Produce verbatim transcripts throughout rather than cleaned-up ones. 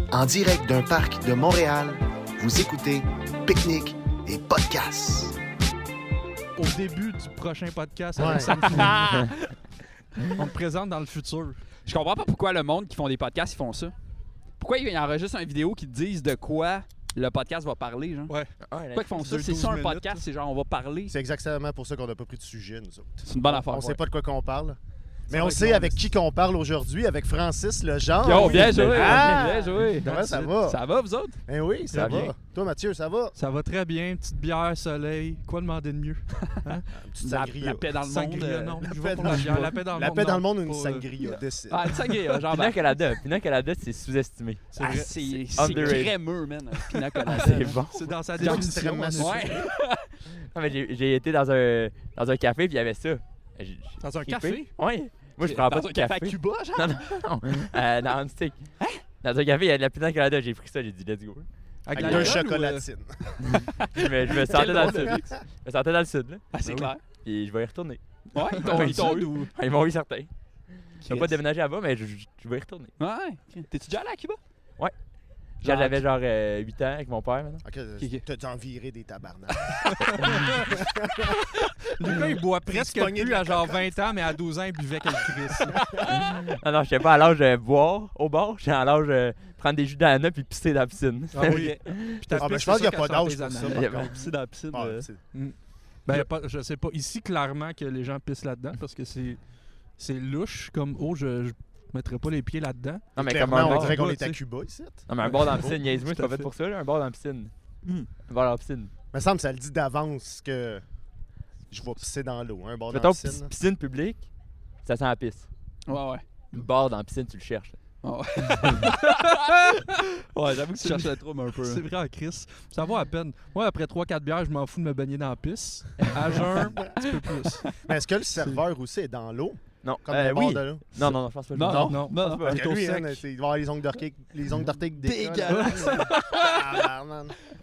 En direct d'un parc de Montréal, vous écoutez Pique-Nique et Podcast. Au début du prochain podcast, Ouais. avec Sam Fournier, on te présente dans le futur. Je comprends pas pourquoi le monde qui font des podcasts, ils font ça. Pourquoi ils enregistrent une vidéo qui te disent de quoi le podcast va parler, genre? Ouais. Pourquoi ils font ça? dure C'est ça un douze podcast, minutes, c'est genre on va parler. C'est exactement pour ça qu'on n'a pas pris de sujet, nous autres. C'est une bonne affaire. On sait ouais. pas de quoi qu'on parle. Mais Ça on va être sait long, avec mais qui qu'on parle aujourd'hui, avec Francis Lejean. Yo, bien joué! Ah! Bien joué! Comment ça va? Ça va, vous autres? Ben oui, ça Ça va. vient. Toi, Mathieu, ça va? Ça va très bien, petite bière, soleil. Quoi demander de mieux? Une petite La, sangria. la paix dans le monde. Sangria, euh, non. la Je paix vais pour dans la le bière. monde. La paix dans le La monde. paix dans non. le monde, une Pas, euh, sangria. décide. Ah, une sangria, genre. Pina colada. Pina colada, c'est sous-estimé. C'est Ah, vrai. c'est c'est underrated. crémeux, man. Un pina colada. C'est bon. C'est dans sa C'est définition. extrêmement hein, sucré. Ouais. Non, mais j'ai, j'ai été dans un, dans un café puis il y avait ça. J'ai- j'ai Dans un trippé. café? Ouais. Moi, je prends pas Dans de un café à café. Cuba, genre? Non, non, non. Euh, dans un stick. Hein? Dans un café, il y a de la pina colada. J'ai pris ça, j'ai dit let's go. Avec la deux gueule ou, euh, chocolatines. Je me, je me sentais Quel dans le drôle de sud. Je me sentais dans le sud, là. Ah, c'est Ah oui. clair. Puis je vais y retourner. Ouais, ils t'ont ils t'ont eu. Ah, Ils m'ont eu certains. Je vais Chris. pas déménager là-bas, mais je, je- je vais y retourner. Ouais. T'es-tu déjà allé à Cuba? Quand Genre- j'avais genre euh, huit ans avec mon père maintenant. Ok, ok. t'as dû en virer des tabarnak. Le gars, il boit presque se pognait de plus la à genre vingt ans, mais à douze ans, il buvait quelques Chris. Non, non, j'étais pas à l'âge de boire au bar. J'étais à l'âge de prendre des jus d'ananas puis pisser dans la piscine. Ah oui. Puis t'as Ah, ben, pissé je pense qu'il y a ça pas quand d'âge c'est pour ça, artisanal. Il y par avait contre. C'est dans la piscine. Ah, euh. c'est- Ben, y a pas, je sais pas. Ici, clairement, que les gens pissent là-dedans parce que c'est c'est louche comme eau. Je, je mettrais pas les pieds là-dedans. Non, mais comme Clairement, un on bar. dirait qu'on Ouais, est à tu sais. Cuba ici. Non, mais un bar dans la piscine, niaise-moi, c'est Tout à pas fait fait. pour ça, là, un bar dans la piscine. Hmm. Un bar dans la piscine. Me semble que ça le dit d'avance que je vais pisser dans l'eau. Un bord dans Mettons, la piscine. piscine. piscine publique, ça sent la pisse. Ouais, ouais. Un bar dans la piscine, tu le cherches. là. Ouais, ouais j'avoue que tu cherches le trouble un peu. C'est vrai, en Chris. Ça vaut à peine. Moi, après trois quatre bières, je m'en fous de me baigner dans la pisse. À jeun, un petit peu plus. Mais est-ce que le serveur aussi est dans l'eau? Non, Comme euh, le bord oui. de l'eau? Non, non, non, je pense pas. Non, Non, non, non. non. Parce Parce que au lui, sec. hein, c'est- il va avoir les ongles d'orteil les ongles d'orteil qui décollent. Dégueulasse. Ah, man.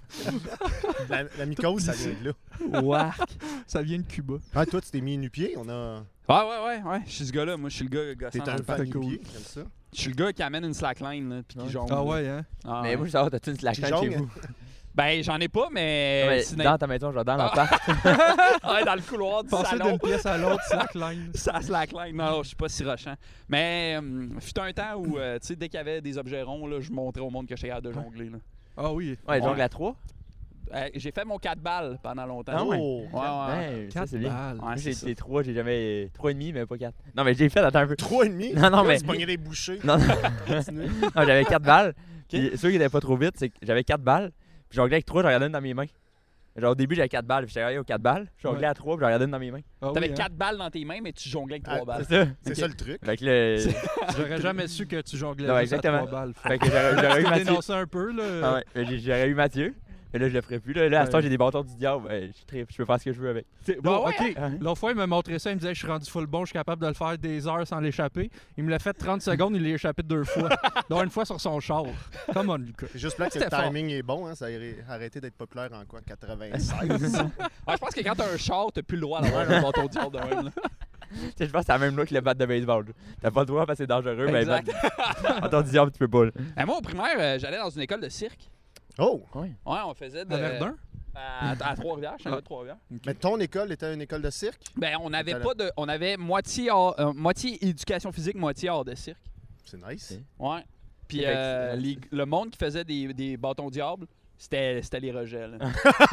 La, la mycose, ça vient de là. Wark. Ça vient de Cuba. Ah, toi, tu t'es mis nu-pied. On a... Ouais, ouais, ouais, ouais. Je suis ce gars-là. Moi, je suis le gars gossant. T'es dans un le fan fait cool. nu-pied, comme ça. Je suis le gars qui amène une slackline, là, puis qui Ouais. jongle. Ah ouais, hein? Ah, Mais ouais. moi, je veux savoir, t'as-tu une slackline Qui chez jongle? vous? Ben, j'en ai pas, mais. Non, mais c'est dans ta maison, genre dans Ah. l'appart. ouais, dans le couloir du Passer salon. d'une pièce à l'autre, slackline. Ça slackline. Non, je suis pas si rochant. Mais, euh, fut un temps où, euh, tu sais, dès qu'il y avait des objets ronds, là, je montrais au monde que j'étais capable de jongler. Là. Ah oui. Ouais, Ouais. jongle à trois. Euh, j'ai fait mon quatre balles pendant longtemps. Ah ouais. Oh! Ouais, ouais. Ouais, ça, Quatre c'est bien. balles. Ouais, Moi, c'est j'ai ça. été trois, j'ai jamais. Trois et demi, mais pas quatre. Non, mais j'ai fait, attends un peu. Trois et demi? Non, non, Là, mais. Tu pognais des bouchées. Non, non. Continue. Non, j'avais quatre balles. Puis ceux qui n'étaient pas trop vite, c'est que j'avais quatre balles. Puis jonglais avec trois, j'en regardais une dans mes mains. Genre au début, j'avais quatre balles. Puis j'étais regardé aux quatre balles. Je jonglais Ouais. à trois, puis j'en regardais une dans mes mains. Ah T'avais oui, hein. quatre balles dans tes mains, mais tu jonglais avec trois Ah, balles. C'est ça. C'est Ok. ça le truc. Fait que le. J'aurais jamais su que tu jonglais Non, juste à exactement. trois balles. Fait que j'aurais j'aurais eu Tu Mathieu. dénonçais un peu, là. Ah ouais, mais j'ai- j'aurais eu Mathieu. Mais là, je le ferais plus. Là, là à ce Ouais. temps, j'ai des bâtons du diable. Ouais, je tripe, je peux faire ce que je veux avec. Bon, ouais, ok. hein? L'autre fois, il m'a montré ça. Il me disait, je suis rendu full bon, je suis capable de le faire des heures sans l'échapper. Il me l'a fait trente secondes, il l'a échappé deux fois. Dont une fois sur son char. Come on, Lucas. C'est juste là que le C'était fort. timing est bon. Hein. Ça a arrê- arrêté d'être populaire en quoi? quatre-vingt-seize? Ouais, je pense que quand t'as un char, t'as plus le droit d'avoir un bâton du de même. là. Tu sais, je pense que c'est la même loi que le bat de baseball. T'as pas le droit parce que c'est dangereux, mais Exact. bâton du diable, tu peux pas. Là. Ben, moi, au primaire, euh, j'allais dans une école de cirque. Oh! Ouais, on faisait de. À Verdun? À, à Trois-Rivières, je suis allé à Trois-Rivières. Mais ton école était une école de cirque? Ben, on avait T'allais- pas de. On avait moitié, art- euh, moitié éducation physique, moitié art de cirque. C'est nice. Ouais. Puis Fait que euh, c'est- les- le monde qui faisait des, des bâtons diable, c'était c'était les rejets. là.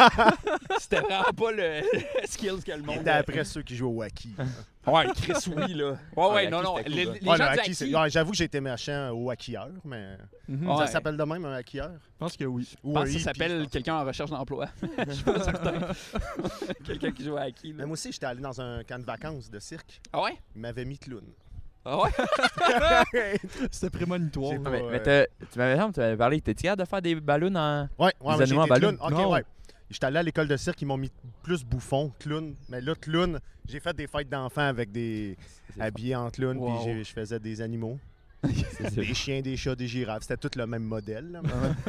C'était vraiment pas le skills que le Il monde. était après ceux qui jouent au hockey. Ouais, Chris, oui, là. Ouais, Ah, ouais, le non, hockey, non. c'était Les, cool, les Ouais, gens le du hockey, hockey, c'est- ouais, j'avoue que j'ai été méchant au hockeyeur, mais Mhm. Ouais. ça s'appelle de même un hockeyeur? Je pense que oui. je pense que ça s'appelle quelqu'un en recherche d'emploi. Je suis pas certain. Quelqu'un qui joue à hockey. Mais Là. moi aussi, j'étais allé dans un camp de vacances de cirque. Ah ouais? Il m'avait mis clown. Ah ouais? C'était prémonitoire. J'ai là. pas- mais ouais. mais t'as- tu m'avais tu m'avais parlé, t'es capable de faire des ballons en. Ouais, ouais, Des ouais, j'ai animaux en été ballon? clown. Ok, Non. ouais. J'étais allé à l'école de cirque, ils m'ont mis plus bouffon, clown. Mais là, clown, j'ai fait des fêtes d'enfants avec des C'est habillés en clown, Wow. puis j'ai- je faisais des animaux. C'est- c'est- Des chiens, des chats, des girafes. C'était tout le même modèle. Là, mais-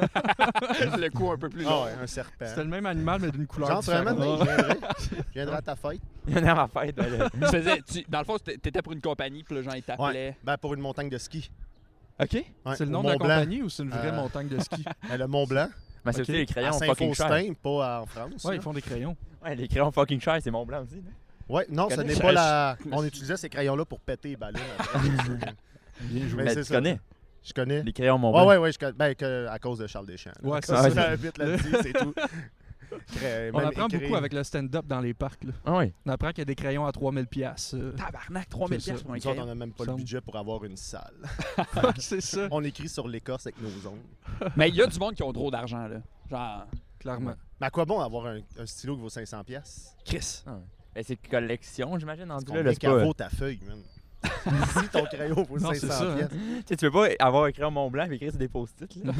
Le coup un peu plus Ah long. ouais, un serpent. C'était le même animal, mais d'une couleur Genre, vraiment, différente. je viendrais, je viendrais à ta fête. Il y en a à fête. ben, là. Tu faisais, tu- dans le fond, t'étais pour une compagnie, puis le gens ils t'appelaient. Ben, pour une montagne de ski. OK. Ouais, C'est le nom au de la Mont-Blanc. compagnie ou c'est une vraie Euh, montagne de ski? Euh, Le Mont-Blanc, Mais c'est Ok. aussi les à crayons fucking chers. Saint-Faustin, pas en France. Ouais, là. ils font des crayons. Ouais, les crayons fucking chers, c'est Mont Blanc aussi. là. Ouais, non, ce Connais- n'est je- pas la. je- On utilisait ces crayons-là pour péter les ballons. après. Bien joué. Mais Mais c'est tu ça. connais Je connais. les crayons Mont Ouais, Blanc. ouais, ouais, je connais. Ben, que- à cause de Charles Deschamps. là. Ouais, c'est Comme ça. ça. Vite là-dessus, c'est tout. Cré- On même apprend écrit. beaucoup avec le stand-up dans les parcs. Là. Ah ouais. On apprend qu'il y a des crayons à trois mille piastres. euh. Tabarnak, trois mille C'est ça. piastres pour un Nous autres, on crayon. n'a même pas le Semble. budget pour avoir une salle. c'est ça, On écrit sur l'écorce avec nos ongles. Mais il y a du monde qui ont trop d'argent, là. Genre, clairement. Mais à quoi bon avoir un, un stylo qui vaut cinq cents piastres? Chris. Ah ouais. Ben, c'est collection, j'imagine, en tout là. Combien là, c'est qu'elle pas- vaut ta feuille, man? Si ton crayon vaut Non, c'est cinq cents ça, hein. piastres. Tu sais, tu peux pas avoir un crayon Mont Blanc et écrire sur des post-it. là.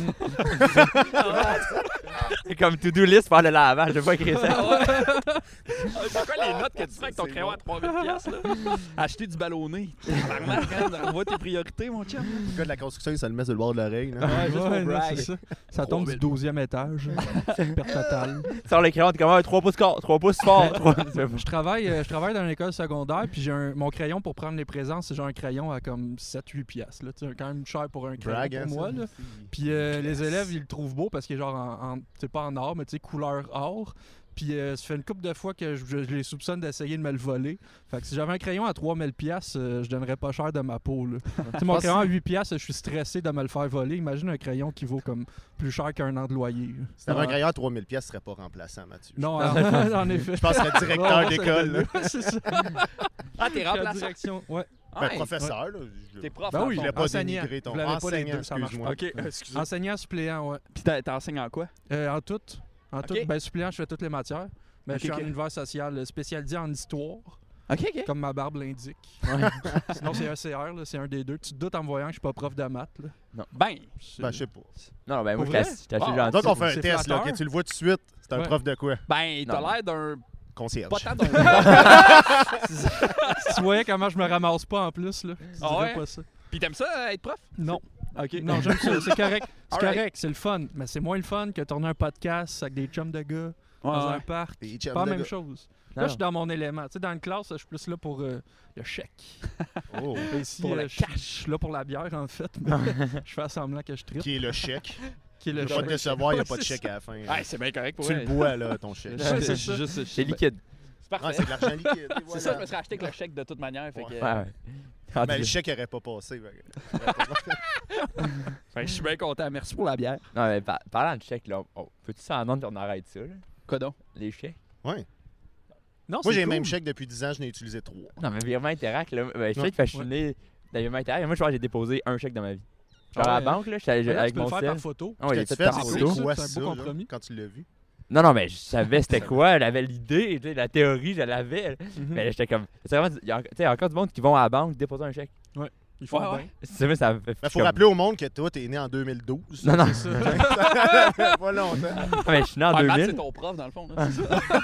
C'est comme to-do list faire le lavage, je vais pas écrire ça. C'est quoi les notes que tu fais avec ton C'est crayon bon. à trois mille piastres, là? Acheter du ballonné. Tabarnak, hein, on voit tes priorités, mon chum. Le gars de la construction, il se le met sur le bord de l'oreille. là. Ouais, juste Ouais, pour non, brag. c'est ça. Ça tombe du douzième étage. Perte totale. Tu sors le crayon, t'es comme ah, trois pouces fort, trois pouces fort. trois- Je travaille, euh, je travaille dans une école secondaire, puis j'ai un, mon crayon pour prendre les présences, c'est genre un crayon à comme sept huit piastres. Là. Tu sais, quand même cher pour un crayon Brag, hein, pour moi. ça. Là. Puis euh, les élèves, ils le trouvent beau parce qu'il est genre en, en c'est pas en or, mais tu sais, couleur or. Puis euh, ça fait une couple de fois que je, je les soupçonne d'essayer de me le voler. Fait que si j'avais un crayon à trois mille piastres, euh, je donnerais pas cher de ma peau. Là. Tu sais, mon crayon à huit piastres, je suis stressé de me le faire voler. Imagine un crayon qui vaut comme plus cher qu'un an de loyer. là. Si t'avais Ouais. un crayon à trois mille piastres, ce serait pas remplaçant, Mathieu. Non, en, en effet. Je pense que serait directeur Non, d'école. là. ça- c'est ça. Ah, t'es La remplaçant. direction, ouais. Ben, Ouais. professeur, là. je- T'es prof, Ben dans oui, le Je fond. voulais pas enseignant. dénigrer ton Vous l'avez pas les enseignant, deux, ça marche excuse-moi. OK, euh, excusez. Enseignant suppléant, ouais. Puis t'as- t'enseignes en quoi? Euh, en tout. En Ok. tout. Ben, suppléant, je fais toutes les matières. Ben, Ok, je suis ok. en univers social euh, spécialisé en histoire, OK, OK. comme ma barbe l'indique. Sinon, c'est un C R, là, c'est un des deux. Tu te doutes en me voyant que je suis pas prof de maths. Là. Ben, C'est- Ben, je sais pas. Non, ben moi, Pour je vrai? t'ai acheté Ah, gentil. Donc, on fait un c'est test, là. flatteur. ok, tu le vois tout de suite. C'est un Ouais. prof de quoi? ben, t'as Non. l'air d'un... Concierge. Pas tant d'un... Si tu voyais comment je me ramasse pas en plus, là, tu Ah dirais ouais? pas ça. Puis t'aimes ça, euh, être prof? Non. OK. Non, j'aime ça. C'est correct. C'est Alright. correct, c'est le fun. Mais c'est moins le fun que tourner un podcast avec des chums de gars Ouais, dans un ouais. parc. Des C'est chums pas la de même gars. chose. Non, Là, je suis dans mon élément. Tu sais, dans une classe, je suis plus là pour euh, le chèque. Oh. Et ici, Pour euh, le je suis- je suis là pour la bière, en fait. mais je fais semblant que je tripe. Qui est le chèque. Qui est Je le vais pas te chèque. décevoir, il n'y a Ouais, pas de c'est chèque à la fin. Ouais, c'est bien correct pour Tu vrai. le bois, là, ton chèque. Ouais, c'est C'est ça. juste... C'est liquide. C'est Ah, parfait. c'est de l'argent liquide. et C'est voilà. ça, je me serais acheté avec le chèque de toute manière. Fait que, Ouais. Ouais, ouais. En Mais tout le cas. chèque n'aurait pas passé. fait que- fait que je suis bien content. Merci pour la bière. Non, mais par- parlant de chèques, là, on- peux-tu s'en rendre qu'on arrête ça, là? Quoi donc? Les chèques? Ouais. Non, Moi, c'est j'ai le cool. même chèque depuis dix ans, je n'ai utilisé trois. Non, mais virement Interact, là. Ben, je Non. sais que je suis né dans virement Interact. Moi, je crois que j'ai déposé un chèque dans ma vie. Genre Ah à la ouais. banque, là, j'étais Mais là, avec tu peux mon le faire sel. par photo. Ah ouais, j'ai Ce que fait tu par fais, c'est photo. cool. quoi c'est un ça, beau là, compromis. quand tu l'as vu? Non, non, mais je savais c'était quoi, j'avais l'idée, tu sais, la théorie, je l'avais. Mhm. Mais j'étais comme. C'est vraiment. Il y a tu sais, il y a encore du monde qui vont à la banque déposer un chèque. Ils font Ouais, bien. ouais. C'est vrai, ça me fait. Il faut comme- rappeler au monde que toi, t'es né en deux mille douze. Non, non. C'est ça. Ça fait pas longtemps. Ah, mais je suis né en Ah, Matt, c'est deux mille. ton prof, dans le fond. là.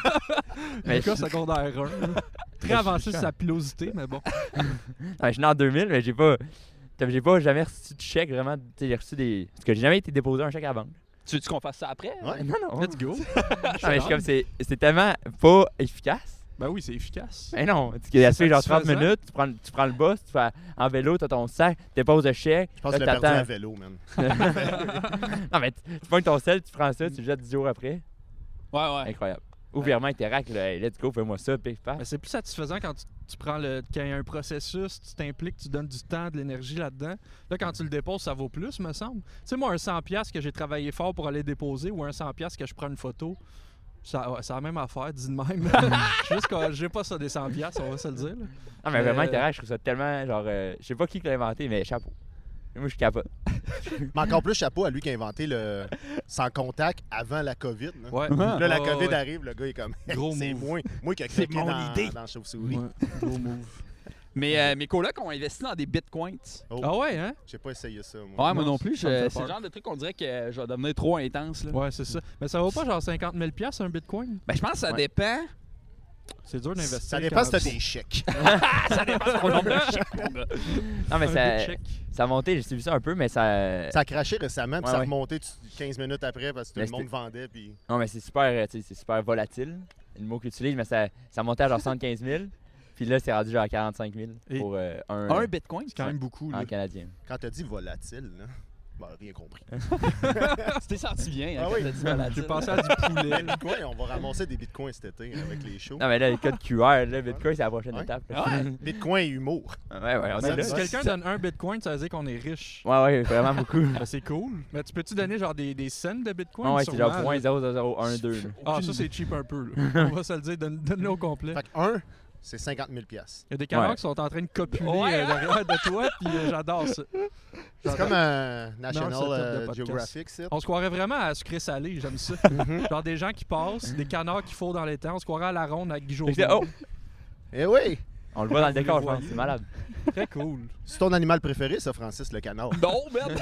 Mais Lucas, je- secondaire un. là. Très je- avancé je- sur sa pilosité, mais bon. Ah, mais je suis né en deux mille, mais j'ai pas. J'ai pas jamais reçu de chèque vraiment. Tu sais, j'ai reçu des. Parce que j'ai jamais été déposé un chèque à la banque. Tu veux-tu qu'on fasse ça après? Ouais. Non, non. Let's go. Non, mais je suis comme, c'est c'est tellement pas efficace. Ben oui, c'est efficace. Mais non, tu as fait genre trente satisfaisant. minutes, tu prends, tu prends le bus, tu fais en vélo, tu as ton sac, tu déposes le chèque. Je pense là, que tu l'as perdu t'attends. à vélo, man. Non, mais tu, tu prends ton sel, tu prends ça, tu le jettes dix jours après. Ouais, ouais. Incroyable. Ou virement Interact, là, hey, let's go, fais-moi ça, pif paf. Mais c'est plus satisfaisant quand tu, tu prends le. Quand il y a un processus, tu t'impliques, tu donnes du temps, de l'énergie là-dedans. Là, quand tu le déposes, ça vaut plus, me semble. Tu sais, moi, un cent piastres que j'ai travaillé fort pour aller déposer ou un cent piastres que je prends une photo, ça, ouais, c'est la même affaire, dis de même. Juste que j'ai pas ça des cent piastres, on va se le dire. là. Non, mais vraiment Euh, Interact, je trouve ça tellement, genre, euh, je sais pas qui l'a inventé, mais chapeau. Moi, je suis capote. Mais encore plus chapeau à lui qui a inventé le sans contact avant la COVID. là. Ouais. Là, la Ouais, COVID ouais. arrive, le gars est comme Gros c'est move. moi, moi qui a C'est craqué mon dans, idée. dans la chauve-souris. Ouais, gros move. Mais euh, mes colocs ont investi dans des bitcoins. Oh, Ah ouais, hein? j'ai pas essayé ça, moi. Ouais, moi Non, non plus. ça me je- fait C'est peur. le genre de truc qu'on dirait que je vais devenir trop intense. Là. Ouais, c'est ça. Mais ça vaut pas genre cinquante mille piastres un bitcoin? Ben, je pense que ça Ouais. dépend. C'est dur d'investir. Ça dépend si quand- t'as des chèques. Ça dépend de ton nombre de chèques, mon gars. Non, mais un ça, big check. ça a monté, j'ai suivi ça un peu, mais ça. Ça a craché récemment, puis Ouais, ça a ouais. remonté tu- quinze minutes après parce que tout Mais le monde c'était- vendait. Puis... Non, mais c'est super, euh, tu sais, c'est super volatile, le mot que tu utilises, mais ça, ça montait à genre soixante-quinze mille. Puis là, c'est rendu genre à quarante-cinq mille Et pour euh, un, Un bitcoin? C'est quand même beaucoup. un Là. canadien. Quand t'as dit volatile, là, ben, rien compris. Tu t'es senti bien hein, Ah quand oui. t'as dit volatile. J'ai pensé à du poulet. Les bitcoins, on va ramasser des bitcoins cet été avec les shows. Non, mais là, le code Q R, là, Bitcoin, c'est la prochaine Ouais. étape. là. Ouais. Bitcoin et humour. Ouais, ouais, on Ben, est là. Si Ouais. quelqu'un donne un bitcoin, ça veut dire qu'on est riche. Ouais, ouais, vraiment beaucoup. Ben, c'est cool. Mais tu peux-tu donner genre des, des cents de bitcoin? Ah ouais, c'est genre sûrement, point là? zéro zéro zéro un deux. là. Ah, ça, c'est cheap un peu. Là. On va se le dire, donne- donne-le au complet. Fait que un, c'est cinquante mille piastres. Il y a des canards Ouais. qui sont en train de copuler Ouais, euh, hein? derrière de toi, puis euh, j'adore ça. C'est comme un National setup de euh, podcast. Geographic, ça. On se croirait vraiment à sucré-salé, j'aime ça. Mhm. Genre des gens qui passent, des canards qui font dans les temps, on se croirait à la ronde avec Guy Fait que Jodoin. là, oh! Eh oui! On le voit dans le Vous décor, le je pense. voyez. C'est malade. Très cool. C'est ton animal préféré, ça, Francis, le canard? Non, merde!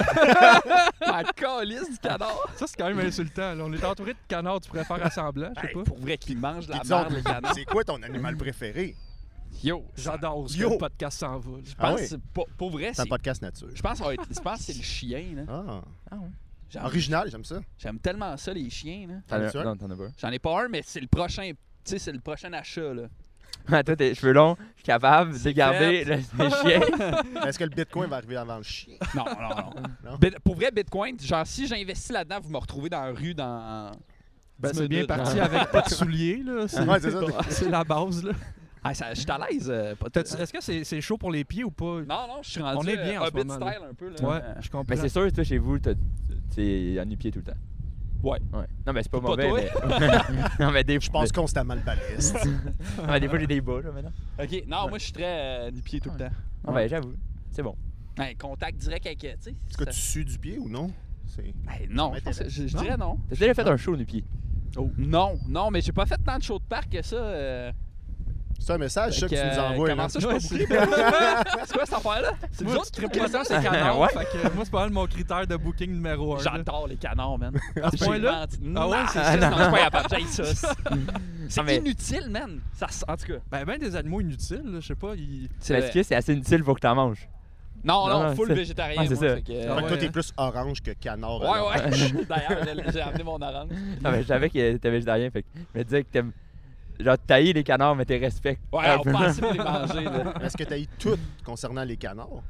La calice du canard! Ça, c'est quand même insultant. Là. On est entouré de canards, tu pourrais faire assemblant, je sais Hey, pas. pour vrai qu'ils mangent de la Puis disons, merde, les canards. c'est quoi ton animal préféré? Yo! J'adore ce que Yo. le podcast s'en va. là. Je Ah pense oui? que c'est pas- pour vrai, C'est un c'est. podcast nature. Je pense, que ça va être- je pense que c'est le chien, là. Ah, Ah ouais. J'aime- original, j'aime ça. J'aime tellement ça, les chiens, là. T'en as- sûr? Non, t'en as pas. J'en ai pas un, mais c'est le prochain. Tu sais, c'est le prochain achat, là. Ah, toi, tes cheveux longs, je suis capable de C'est garder le, le chien. Est-ce que le bitcoin va arriver avant le chien? Non, non, non. Non? Bit- pour vrai, Bitcoin, genre, si j'investis là-dedans, vous me retrouvez dans la rue dans. Ben, dix c'est bien minutes, parti genre. avec pas de souliers. Là. C'est, Ouais, c'est ça. c'est la base. Là. Ah, ça- je suis à l'aise. euh, pas de- T'as-tu- Est-ce que c'est, c'est chaud pour les pieds ou pas? Non, non, je suis rendu On est bien en euh, ce Hobbit moment, là. style un peu, là. Ouais, Euh, je comprends. Mais c'est sûr, toi, chez vous, t'as- t'es en nu-pied tout le temps. Ouais. Ouais. Non, mais c'est pas Pas mauvais. toi. Mais... non, mais des Je passe constamment le baliste. Non, mais des fois, j'ai des bas, là, maintenant. Ok, non, moi, je suis très euh, nu-pied tout le temps. Non, ben, j'avoue. C'est bon. Ouais, contact direct avec. euh, Tu sais. Est-ce que ça- tu sues du pied ou non? C'est... Hey, non, je, pense que- je- je Non? dirais non. T'as déjà fait un show nu-pied? Non, non, mais j'ai pas fait tant de shows de parc que ça. euh, C'est un message, ça, que fait tu nous euh, envoies. Comment là. ça, je Ouais, suis c'est- pas bouclé? C'est quoi cette affaire-là? C'est nous Moi, autres tu qui tripes pas ça, c'est canard. Ouais. Fait que moi, c'est pas mal mon critère de booking numéro un. là. J'adore les canards, man. À ce point-là? Ah ouais, c'est c'est ça. ça. Non, je suis pas capable. J'haïs ça. C'est Non, mais- inutile, man. Ça, s- en tout cas. Ben, ben des animaux inutiles, là, je sais pas. Ils... C'est Parce vrai. que c'est assez inutile pour que t'en manges. Non, non, Non, full c'est- végétarien. Ah, c'est moi, ça. fait que, Ah Fait euh, que ouais, toi, t'es hein. plus orange que canard. Ouais, alors. ouais. D'ailleurs, j'ai- j'ai amené mon orange. Non, mais je savais que t'étais végétarien, fait que je me disais que t'aimes. Genre, tailler les canards, mais t'es respectes. Ouais, un on peu. pensait de les manger, là. Est-ce que t'as eu tout concernant les canards?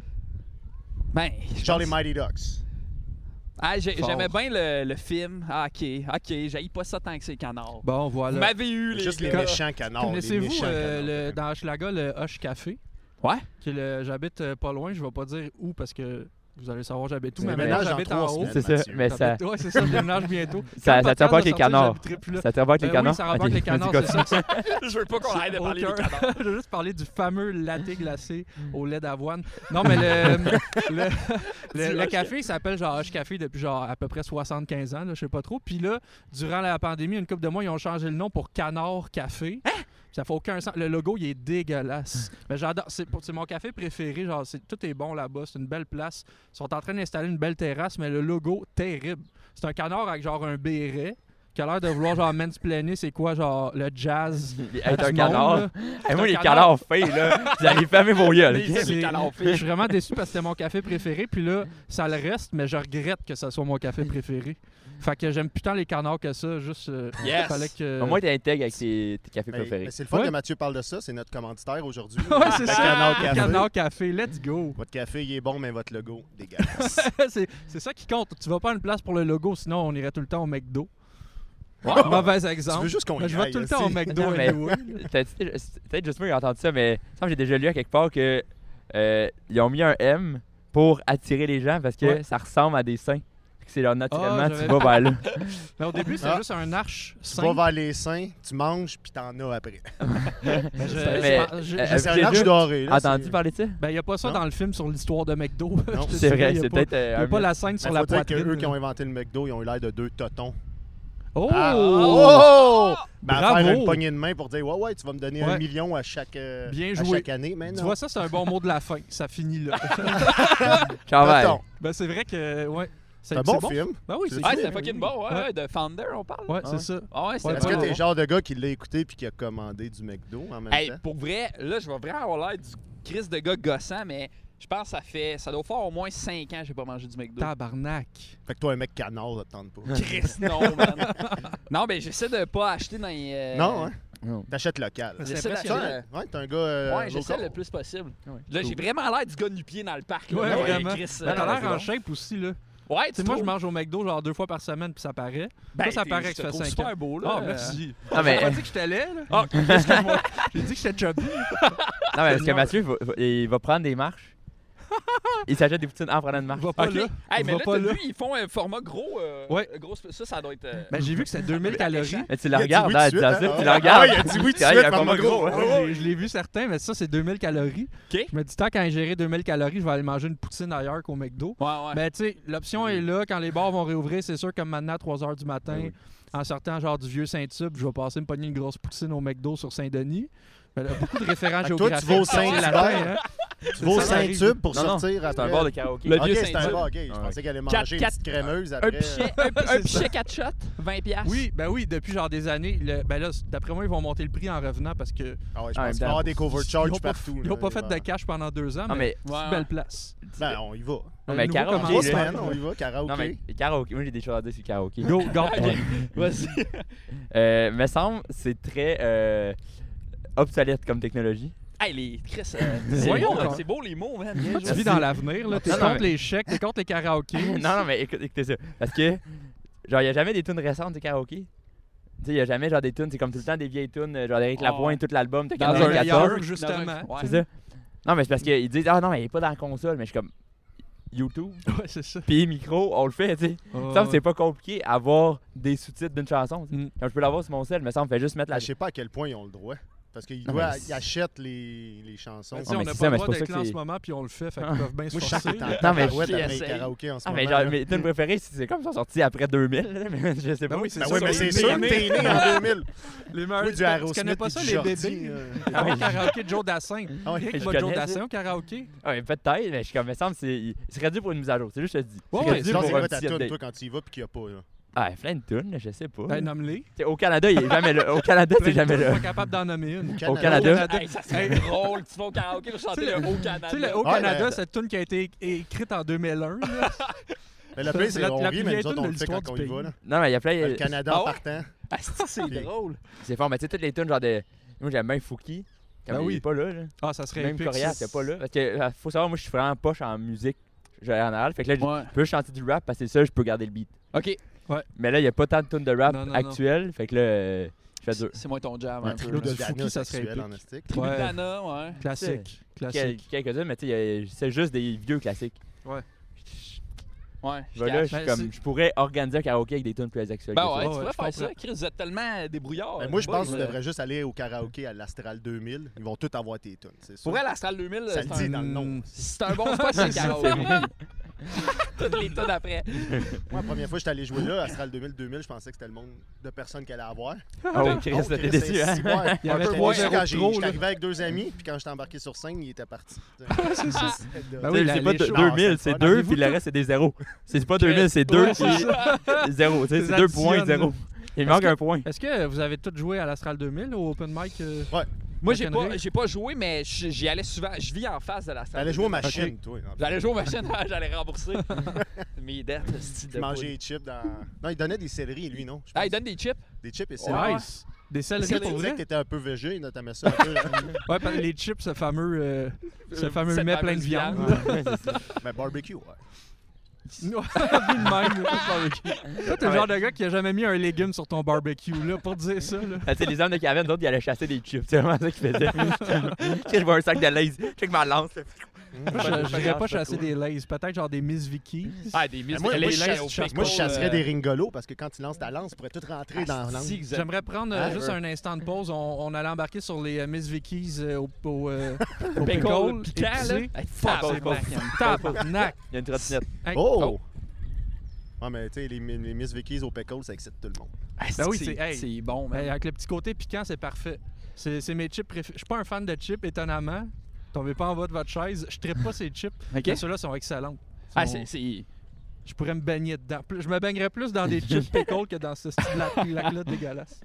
Ben, je Genre les pense- Mighty Ducks. Ah, j'ai- Fort. j'aimais bien le, le film. Ah, ok, ok, j'haïs pas ça tant que c'est canard. Bon, Vous voilà. m'avez eu, les Juste les gars. méchants canards. les Connaissez-vous méchants euh, canards. le, dans Hochelaga le Hoche Café? Ouais. Qui est le- j'habite euh, pas loin, je vais pas dire où parce que vous allez savoir j'habite où, Tu mais déménages maintenant dans j'habite trois en haut. semaines. C'est ça, Mathieu. mais ça, J'habite- Ouais, c'est ça, je déménage bientôt. ça, Quand ça le tient pas avec les podcast va sortir, canards. j'habiterai plus là. Ça tient pas avec les Ben canards? oui, ça rapporte Ok, les canards, vas-y, c'est ça. c'est- Je veux pas qu'on arrête de parler des Aucun. canards. Je veux juste parler du fameux latte glacé au lait d'avoine. Non, mais le, le, le- le café il s'appelle genre Hoche Café depuis genre à peu près soixante-quinze ans, là, je sais pas trop. Puis là, durant la pandémie, une couple de mois, ils ont changé le nom pour Canard Café. Ça fait aucun sens. Le logo, il est dégueulasse. Mais j'adore. C'est, pour- c'est mon café préféré. Genre, c'est, tout est bon là-bas. C'est une belle place. Ils sont en train d'installer une belle terrasse, mais le logo, terrible. C'est un canard avec genre un béret qui a l'air de vouloir genre mansplainer c'est quoi genre le jazz. à Être du un monde, canard. là. Et moi, un les canard. canards faits, là, vous allez fermer vos gueules. Les- ok? les canards Je suis vraiment déçu parce que c'était mon café préféré. Puis là, ça le reste, mais je regrette que ça soit mon café préféré. Fait que j'aime plus tant les canards que ça. Juste, euh, Yes. fallait que. Au moins, t'es intègre avec tes, tes cafés Mais- préférés. mais c'est le fun Ouais. que Mathieu parle de ça. C'est notre commanditaire aujourd'hui. Ouais, c'est Le ça. Canard Le Café. Canard Café, let's go. Votre café, il est bon, mais votre logo, dégueulasse. c'est, c'est ça qui compte. Tu vas pas à une place pour le logo, sinon on irait tout le temps au McDo. Mauvais tu exemple. veux juste qu'on y Mais je vais aille, tout le là, temps au c'est- McDo Non, mais- anyway. T'as- C'est peut-être juste moi qui ai entendu ça, mais il me semble que j'ai déjà lu à quelque part que euh, ils ont mis un M pour attirer les gens parce que Ouais. ça ressemble à des seins. C'est genre naturellement, Ah, tu j'avais- vas vers là. Mais au début, c'est Ah. juste un arche Tu sain. vas vers les seins, tu manges, puis t'en as après. Mais je- Mais, je- euh, je- euh, C'est j'ai un arche déjà doré. là, entendu c'est- parler de ça? Ben, il n'y a pas ça Non. dans le film sur l'histoire de McDo. Non, Je te C'est dirais, vrai, y a c'est pas- peut-être Il euh, n'y a un pas mythe. la scène sur Il la faut dire poitrine. qu'eux qui ont inventé le McDo, ils ont eu l'air de deux totons. Oh! Ah, oh! Ben, à Bravo! faire une poignée de main pour dire « Ouais, ouais, tu vas me donner Ouais. un million à chaque, euh, Bien à joué. chaque année. » Mais Tu non. vois, ça, c'est un bon mot de la fin. Ça finit là. Ciao, bye. Toton. Ben, c'est vrai que. Ouais. C'est un bon film. Ben oui, c'est C'est Ah, cool. c'est fucking bon, ouais, Ouais. ouais, de Founder, on parle. Ouais, Ah c'est ouais. ça. Ah ouais, c'était Ouais, Est-ce que bon, t'es bon. le genre de gars qui l'a écouté puis qui a commandé du McDo en même Hey, temps? pour vrai, là, je vais vraiment avoir l'air du Chris de gars gossant, mais je pense que ça fait. Ça doit faire au moins cinq ans que j'ai pas mangé du McDo. Tabarnak. Fait que toi, un mec canard, ça te tente pas. Chris, non, man. Non, ben j'essaie de pas acheter dans les. euh, Non, hein? Non. T'achètes local. C'est J'essaie impressionnant. d'acheter- Ouais, t'es un gars. Euh, Ouais, j'essaie local. le plus possible. Ouais. Là, j'ai vraiment l'air du gars nu-pied dans le parc. là. Ouais, Là, vraiment. Chris, Ben, euh, T'as l'air c'est en bon. shape aussi, là. Ouais, Tu sais, tu moi, je trouves? mange au McDo genre deux fois par semaine, puis ça paraît. Ben, Toi, ça t'es- paraît je que te ça fait trouve cinq super ans. beau, là. Ah, Euh, merci. Non, mais- J'ai pas dit que j'étais laid, là. Ah, excuse-moi. J'ai dit que j'étais chubby. Non, mais parce que Mathieu, va- va- il va prendre des marches. Il s'achète des poutines en prenant une marche. Va pas OK. là. Hey, mais Va là, pas t'as là. vu, ils font un format gros. euh, Ouais. gros ça, ça doit être. euh, Ben, j'ai vu que c'était deux mille calories. Mais tu Il le a dit regardes, oui là, tout de dans suite, ça, hein. tu le Ah, regardes. ouais, il a dit oui tout de Ah, il y a suite, un format format gros. gros, Ouais, Ouais, ouais. j'ai- Je l'ai vu certain, mais ça, c'est deux mille calories. OK. Je me dis, tant qu'à ingérer deux mille calories, je vais aller manger une poutine ailleurs qu'au McDo. Ouais, ouais. Ben, tu sais, l'option est là. Quand les bars vont réouvrir, c'est sûr, comme maintenant à trois heures du matin, Ben oui. en sortant genre du vieux Saint-Tube, je vais passer me pogner une grosse poutine au McDo sur Saint-Denis. Ben, là, beaucoup de référents Fait que toi, tu géographiques. vas au du quartier Saint-Hubert. latin, hein. Tu vas au Ça arrive. Saint-Tube pour Non, non, sortir après. C'est un bar de karaoké. Le Ok, vieux c'est un Saint-Tube. bar, ok. Je Ouais. pensais qu'elle allait Quatre- manger une quatre- petite crémeuse Un après. pichet, un, un C'est pichet quatre shots, vingt piastres. Oui, ben oui, depuis genre des années. le- ben là, d'après moi, ils vont monter le prix en revenant parce que Ah ouais, je En pense même qu'il va y temps, avoir des ils cover-charges ont pas, partout. ils ont là, pas fait il de va- cash pendant deux ans, Non, mais mais. Ouais, c'est une ouais. belle place. Ben, on y va. Non, Le mais nouveau karaoké, Trois commence, là. semaines, on y va, karaoké. Non, mais karaoké. Moi, j'ai des choses à dire sur le karaoké. Go, garde Ok. Vas-y. Euh, me semble, c'est très euh, obsolète comme technologie. Hey, les Chris, euh, c'est Voyons beau, donc. c'est beau les mots, man. Bien Tu joué. vis dans l'avenir, là. T'es Non, non, contre mais- les chèques, t'es contre les karaokés. non, non, mais écoute, écoutez ça. Parce que, genre, il n'y a jamais des tunes récentes du karaoké. Tu sais, il n'y a jamais genre des tunes, c'est comme tout le temps des vieilles tunes, euh, genre d'Éric Ah, Lapointe, tout l'album, de Dans un quatre-vingt-quatorze. meilleur, Dans justement. un- ouais. C'est ça. Non, mais c'est parce qu'ils disent, ah non, mais il n'est pas dans la console, mais je suis comme, YouTube, Ouais, c'est ça. puis micro, on le fait, tu sais. Il me semble que c'est pas compliqué avoir des sous-titres d'une chanson. tu sais. Mm. Comme je peux l'avoir sur mon sel, mais ça me fait juste mettre Ben, la. je sais pas à quel point ils ont le droit. Parce qu'ils Non, doivent- mais ils achètent les, les chansons. Ben, tu Ah, sais, on mais n'a c'est pas ça, le mais droit c'est d'être pour ça là en que ce c'est- moment, puis on le fait, fait Ah. qu'ils peuvent bien se Moi, chaque forcer. temps, Non, mais tabarouette qui avec les essaye. karaokés en ce Ah, mais moment. genre, mes tunes préférées, c'est comme ça sorti après deux mille, là, mais je sais pas. Ben oui, c'est Ben ça. oui, mais c'est Les sûr que nés- t'es né en deux mille. Les meilleurs. Oui, du tu Aerosmith connais pas et ça, du les Jordi, bébés? euh. Ah oui, karaoké de Joe Dassin. Ah oui. Qui Je va Joe connais ça. Dassin au karaoké? Ah, mais peut-être, mais je suis comme, me semble, c'est. Il serait dû pour une mise à jour, c'est juste que je te dis. Ouais, C'est ouais, dû Sinon, pour c'est un quoi ta petit tune, update. toi, quand tu y vas puis qu'il n'y a pas, là? Ah, plein de tunes, je sais pas. Ben, nomme-les. T'sais, au Canada, il est jamais là. Au Canada, c'est jamais Je suis là. pas capable d'en nommer une. Au Canada. Hey, ça serait drôle. Tu vas au karaoké pour chanter Tu sais, le le- Haut Canada. Tu sais, le Ouais, Haut-Canada, ben- cette tune qui a été écrite en deux mille un. là. Mais le pire, c'est la- qu'on la rit, plus mais vieille nous autres, tune on de le fait l'histoire quand on du y va, pays. là. Non, mais il y a plein. Le Canada Ah en ouais? partant. Ah, c'est c'est Puis- drôle. C'est fort, mais tu sais, toutes les tunes, genre de. Moi, j'aime bien Fouki. Comme Ben il oui. est pas là, là. Ah, ça serait Même épique. Corias, ça. c'est pas là. Parce que, euh, faut savoir, moi, je suis vraiment poche en musique générale. Fait que là, je Ouais. peux chanter du rap parce que c'est ça, je peux garder le beat. OK. Mais là, il y a pas tant de tunes de rap Non, non, non. actuelles. Fait que là, euh, je fais dur. C'est moins ton jam Ouais. un peu. Claude là. de Dana, Fouki, ça serait sexuel épique. en astique. Tribu Ouais. Dana, ouais. Classique. Quel- Classique. Quelques-unes, mais tu sais, il y a- c'est juste des vieux classiques. Ouais. je Voilà, cache. je, suis Ben, comme, c'est- je pourrais organiser un karaoké avec des tunes plus actuelles. Ben que ça. ouais, Ouais, tu ouais, pourrais je faire ça. comprends. Chris, vous êtes tellement débrouillards. Ben, moi, je boys, pense que tu là. devrais juste aller au karaoké à l'Astral deux mille. Ils vont tous avoir tes tunes, c'est sûr. Pour vrai, l'Astral deux mille, Ça c'est le dit un... dans le nom. c'est un bon spot, c'est le karaoké. Toutes les tonnes après. Moi, la première fois que j'étais allé jouer là, Astral deux mille, deux mille, je pensais que c'était le monde de personnes qu'elle allait avoir. Ah ouais, Chris, Oh, t'es Chris, déçu, c'est hein? six mois. Il y Un avait peu trois moins zéro quand de j'ai- trop, j'étais là. arrivé avec deux amis, puis quand j'étais embarqué sur scène, il était parti. C'est ça. Ben Tu oui, sais, la- c'est pas les de- shows. deux mille, Ah, c'est c'est fun. deux, Avez-vous puis le tout- reste, c'est des zéros. C'est pas deux mille, c'est deux, Ouais, c'est puis ça. zéro. Tu sais, C'est c'est deux points, additionne, zéro. là. Il Est-ce manque que- un point. Est-ce que vous avez tous joué à l'Astral deux mille au open mic? euh? Moi, j'ai Rock'n'Roll? pas, j'ai pas joué, mais j- j'y allais souvent. Je vis en face de l'Astral. T'allais jouer aux deux mille. machines, toi. J'allais jouer aux machines, j'allais rembourser. Mes dettes, style de Tu mangeais poudre. des chips dans. Non, il donnait des céleris, lui, non? Je Ah, il pense. donne des chips? Des chips et Ouais. céleri. Nice. Des céleris Tu pour disais vrai? que t'étais un peu végé, là, t'aimais ça un peu. hein? Ouais, parce que les chips, ce fameux, euh, ce Euh, fameux cette mets plein de fameuse viande. viande. là. Ouais, c'est ça. Mais barbecue, ouais. Ouais, vu de même. Toi, t'es le genre de gars qui a jamais mis un légume sur ton barbecue, là, pour dire ça, là. Ah, tu sais, les hommes de Kevin, d'autres, ils allaient chasser des chips. C'est vraiment ça qu'ils faisaient. Je vois un sac de lays. Check ma lance. là. Moi, je- je dirais pas chasser des lays, peut-être genre des Miss Vicky. Ah, des mises. moi, les moi, je lays chasse- au Moi, je pickle, chasserais euh, des ringolos parce que quand tu lances ta lance, tu pourrais tout rentrer dans la lance. asti que vous êtes- J'aimerais prendre euh, Ah, juste ouais. un instant de pause. On, on allait embarquer sur les euh, Miss Vickies euh, au, au, euh, au Pickle pickle, piquant, là. épicé. Hey, Fuck, tabarnak. Tabarnak! Il y a une trottinette. Hey, Oh! Ouais, mais tu sais, les, les Miss Vickies au pickle, ça excite tout le monde. Ah, Ben oui, c'est c'est- hey. c'est bon, man. Hey, avec le petit côté piquant, c'est parfait. C'est c'est mes chips préférés. Je suis pas un fan de chips, étonnamment. Tombez pas en bas de votre chaise. Je trippe pas ces chips. OK. Mais ceux-là sont excellents. Ah, Sont- c'est- c'est... je pourrais me baigner dedans. Plus- Je me baignerais plus dans des chips pickles que dans ce style de lac-là dégueulasse.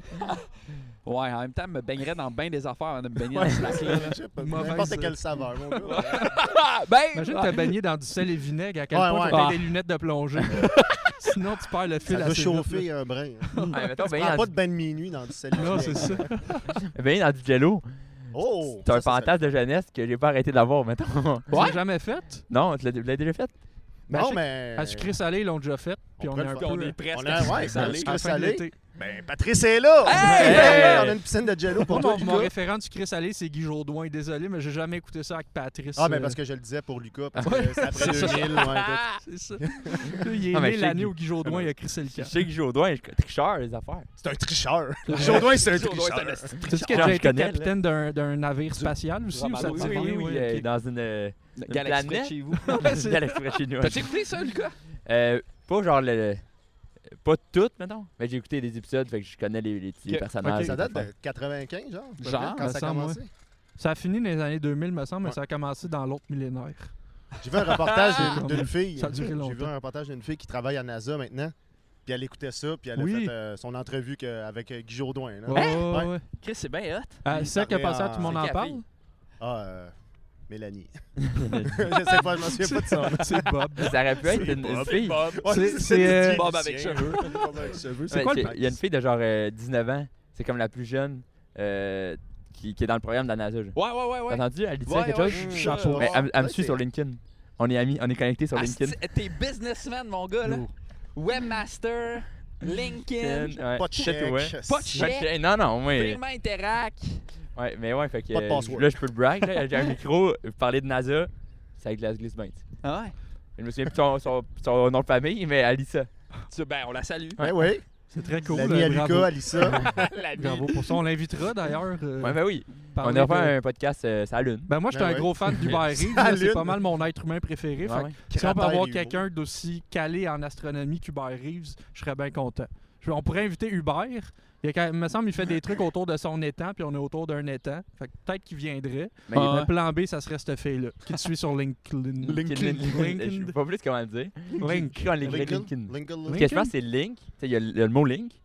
Ouais, en même temps, je me baignerais dans bien des affaires avant de me baigner dans ce lac-là. Je sais pas, Mauvaise- n'importe quelle saveur, mon gars. ben! Imagine te baigner dans du sel et vinaigre, à quel Ouais, point ouais. tu as Ah. des lunettes de plongée. Sinon, tu perds le fil Ça à va chauffer un brin. hein. Ouais, mettons, Tu baigner prends dans, pas de bain de minuit dans du sel. Non, c'est ça. du- baigner dans du jello, Oh! c'est un ça, ça, fantasme de jeunesse que j'ai pas arrêté d'avoir, mettons. Tu l'as jamais fait? Non, tu l'as tu l'as déjà fait? ça- Non, mais... À sucré salé, ils l'ont déjà fait. Puis On on, pourrait est un le peu... faire. On est presque On a- à ouais, sucré ça- salé. à la fin de salé. l'été. Ben, Patrice est là! Hey! Hey! On a une piscine de jello pour Moi, toi, mon, mon Lucas. référent du sucré salé, c'est Guy Jourdouin. Désolé, mais j'ai jamais écouté ça avec Patrice. Ah, mais euh, parce que je le disais pour Lucas, parce Ouais. que c'est après deux mille. Ouais, tout. C'est ça. Il est Ah, mais né je sais l'année que- où Guy Jourdouin il a crissé le Je camp. sais que j'ai au doigt, je tricheur, les affaires. C'est un tricheur. Jourdouin, c'est un Jourdouin, c'est un tricheur. esti- Tu sais que Genre, j'ai je été connais, capitaine d'un d'un navire spatial aussi? Ou ça te Oui, dit oui, rien? oui, Ouais, euh, ok. dans une, euh, une Galaxie près de planète. chez vous. Une galaxie près de chez nous. ouais. T'as-tu écouté ça, Lucas? Euh, pas genre le. Pas toutes, mettons. Mais j'ai écouté des épisodes, fait que je connais les, les petits Ok. personnages. Ok. Ça les date affaires. de quatre-vingt-quinze, genre? à peu Genre, près, quand me ça a semble, commencé. Ça a fini dans les années deux mille, me semble, mais Ouais. ça a commencé dans l'autre millénaire. J'ai vu un reportage Ah! d'une- d'une fille. Ça a duré J'ai vu longtemps. un reportage d'une fille qui travaille à NASA maintenant. Puis elle écoutait ça, puis elle a Oui. fait euh, son entrevue que- avec euh, Guy Jourdouin. Là. Ouais, ouais, Ouais. ouais. Chris, c'est bien hot. Ah, Il c'est ça qui a parlait passé à en- tout le monde c'est en qui la parle? fille? Ah, euh, Mélanie. je sais pas, je m'en souviens pas de ça. C'est Bob. Ça aurait pu être C'est une, une Bob. fille. Ouais, C'est- c'est c'est, euh, le Bob avec musicien. cheveux. Bob avec cheveux. C'est Ouais, quoi j'ai- le Il y a une fille de genre euh, dix-neuf ans, c'est comme la plus jeune euh, qui, qui est dans le programme de la NASA. genre. Ouais, ouais, ouais, ouais. T'as entendu? Elle dit ça Ouais, quelque ouais, chose? je- Chapeau. Mais elle, elle me Ouais, suit c'est- sur LinkedIn. On est amis, on est connectés sur Ah, LinkedIn. c'est- T'es businessman, mon gars, là. Webmaster, LinkedIn, Ouais. Pas de Shit, chèque. ouais. pas de Fait chèque, que, non, non, moi. paiement Interac. Ouais, mais ouais, fait que. Pas de euh, password. là, je peux le brag. Là, j'ai un micro, parler de NASA, c'est avec la glisse bien. Ah ouais? Je me souviens plus de son, son, son nom de famille, mais elle lit ça. Tu- Ben, on la salue. Ouais, ouais. C'est très cool. L'ami euh, à bravo. Lucas, Alissa. La Bravo pour ça. On l'invitera d'ailleurs. euh, Ouais, ben oui. parler On a fait de- un podcast euh, sur la Lune. Ben moi, j'étais Ben un ouais. gros fan d'Hubert Reeves. Ça là, C'est allume. pas mal mon être humain préféré. Ouais, Fait ouais. que si on peut Cratère avoir et quelqu'un d'aussi calé en astronomie qu'Hubert Reeves, je serais bien content. Je- On pourrait inviter Hubert. Il, y a quand- il me semble qu'il fait des trucs autour de son étang, puis on est autour d'un étang. Fait que peut-être qu'il viendrait. Mais Ah. Le plan B, ça serait cette fille-là, qui te suit sur LinkedIn. LinkedIn. Je sais pas plus comment le dire. Link. Écrit en anglais, Lincoln. LinkedIn. Lincoln. Parce que je pense que c'est Link. Tu sais, il y, a le il y a le mot Link.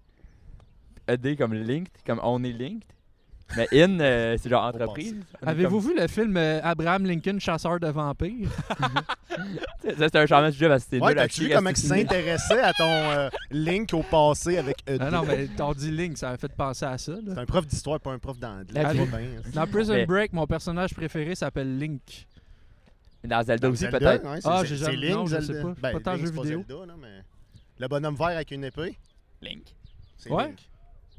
E D comme Linked, comme on est linked. Mais in, euh, c'est genre entreprise. On est Avez-vous comme- vu le film euh, Abraham Lincoln, chasseur de vampires? Ça, c'est un charmant sujet parce que c'est Ouais, nul à t'as-tu vu chier comment à il se s'intéressait à ton euh, link au passé avec E D? Ah non, mais on dit Link, ça m'a fait penser à ça. là. C'est un prof d'histoire, pas un prof d'anglais. Ah, Tu vois oui. bien. Dans Prison Mais- Break, mon personnage préféré s'appelle Link. Dans Zelda aussi, Zelda, peut-être. ouais, Ah, c'est- j'ai c'est jamais- Link, non, je Zelda. sais pas. Ben, Pas tant Link, jeu c'est pas vidéo. Zelda, non, mais le bonhomme vert avec une épée, Link. c'est Ouais. Link.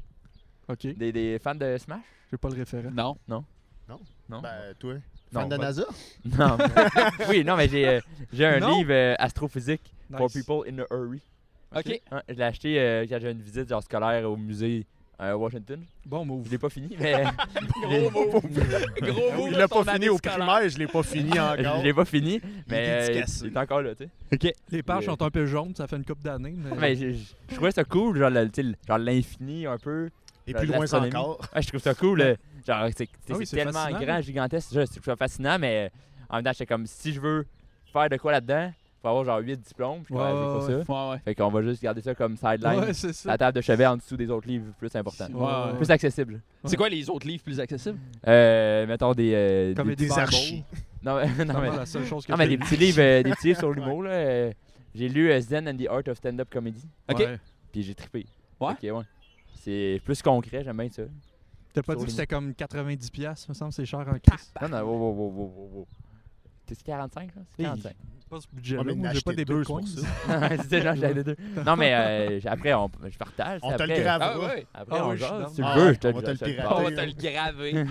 Ok, Des, des fans de Smash? j'ai pas le référent. Non. Non. Ben, toi, Non, fan de pas- NASA? Non. oui, non, mais j'ai euh, j'ai un Non? livre euh, astrophysique for Nice. people in a hurry. OK. Hein, je l'ai acheté euh, quand j'avais une visite genre scolaire au musée à Washington. Bon move. Je l'ai pas fini, mais Gros mot. Gros mot. Il de l'a ton pas fini année au scolaire. primaire, je l'ai pas fini encore. je l'ai pas fini. Mais euh, dédicacé. il est encore là, tu sais. Les pages Euh, sont un peu jaunes, ça fait une couple d'années. Mais... Mais je, je- je trouvais ça cool, genre le- tu sais, genre l'infini un peu. Et plus loin l'astronomie. encore. Ouais, je trouve ça cool. euh, Genre, c'est c'est- Ah oui, c'est c'est tellement fascinant. grand, gigantesque. Je trouve ça fascinant, mais euh, en même temps, j'étais comme si je veux faire de quoi là-dedans, faut avoir genre huit diplômes. Puis Ouais, ouais, je veux pas ouais, ça. Ouais, ouais. Fait qu'on va juste garder ça comme sideline. Ouais, c'est ça. La table de chevet en dessous des autres livres plus importants. Ouais, ouais. Plus accessible. C'est quoi les autres livres plus accessibles? Euh, mettons des. euh, Comme des des Des Bible. archis. non, mais, non, C'est mais, la seule chose que non, mais j'ai des lue. petits livres, euh, des petits livres sur l'humour. là. euh, J'ai lu euh, Zen and the Art of Stand-Up Comedy. OK. Ouais. Puis j'ai trippé. Ouais? Ok, ouais. C'est plus concret, j'aime bien ça. T'as pas Sur dit que les- c'était comme quatre-vingt-dix piastres, me semble, c'est cher en crise. Non, non, wow, wow, wow, wow, wow, wow. T'es quarante-cinq, là? C'est quarante-cinq. C'est pas ce budget-là, Ouais, mais moi, j'ai pas acheter des deux, bitcoins. c'est pour ça. C'était genre, j'avais les deux. Non, mais euh, après, on, je partage. On te après, le grave. Ah ouais. Après, Ah on oui, je suis jase. down. Si tu Ah le veux, ouais, je te on va te le je pirater. On va oui. te le graver.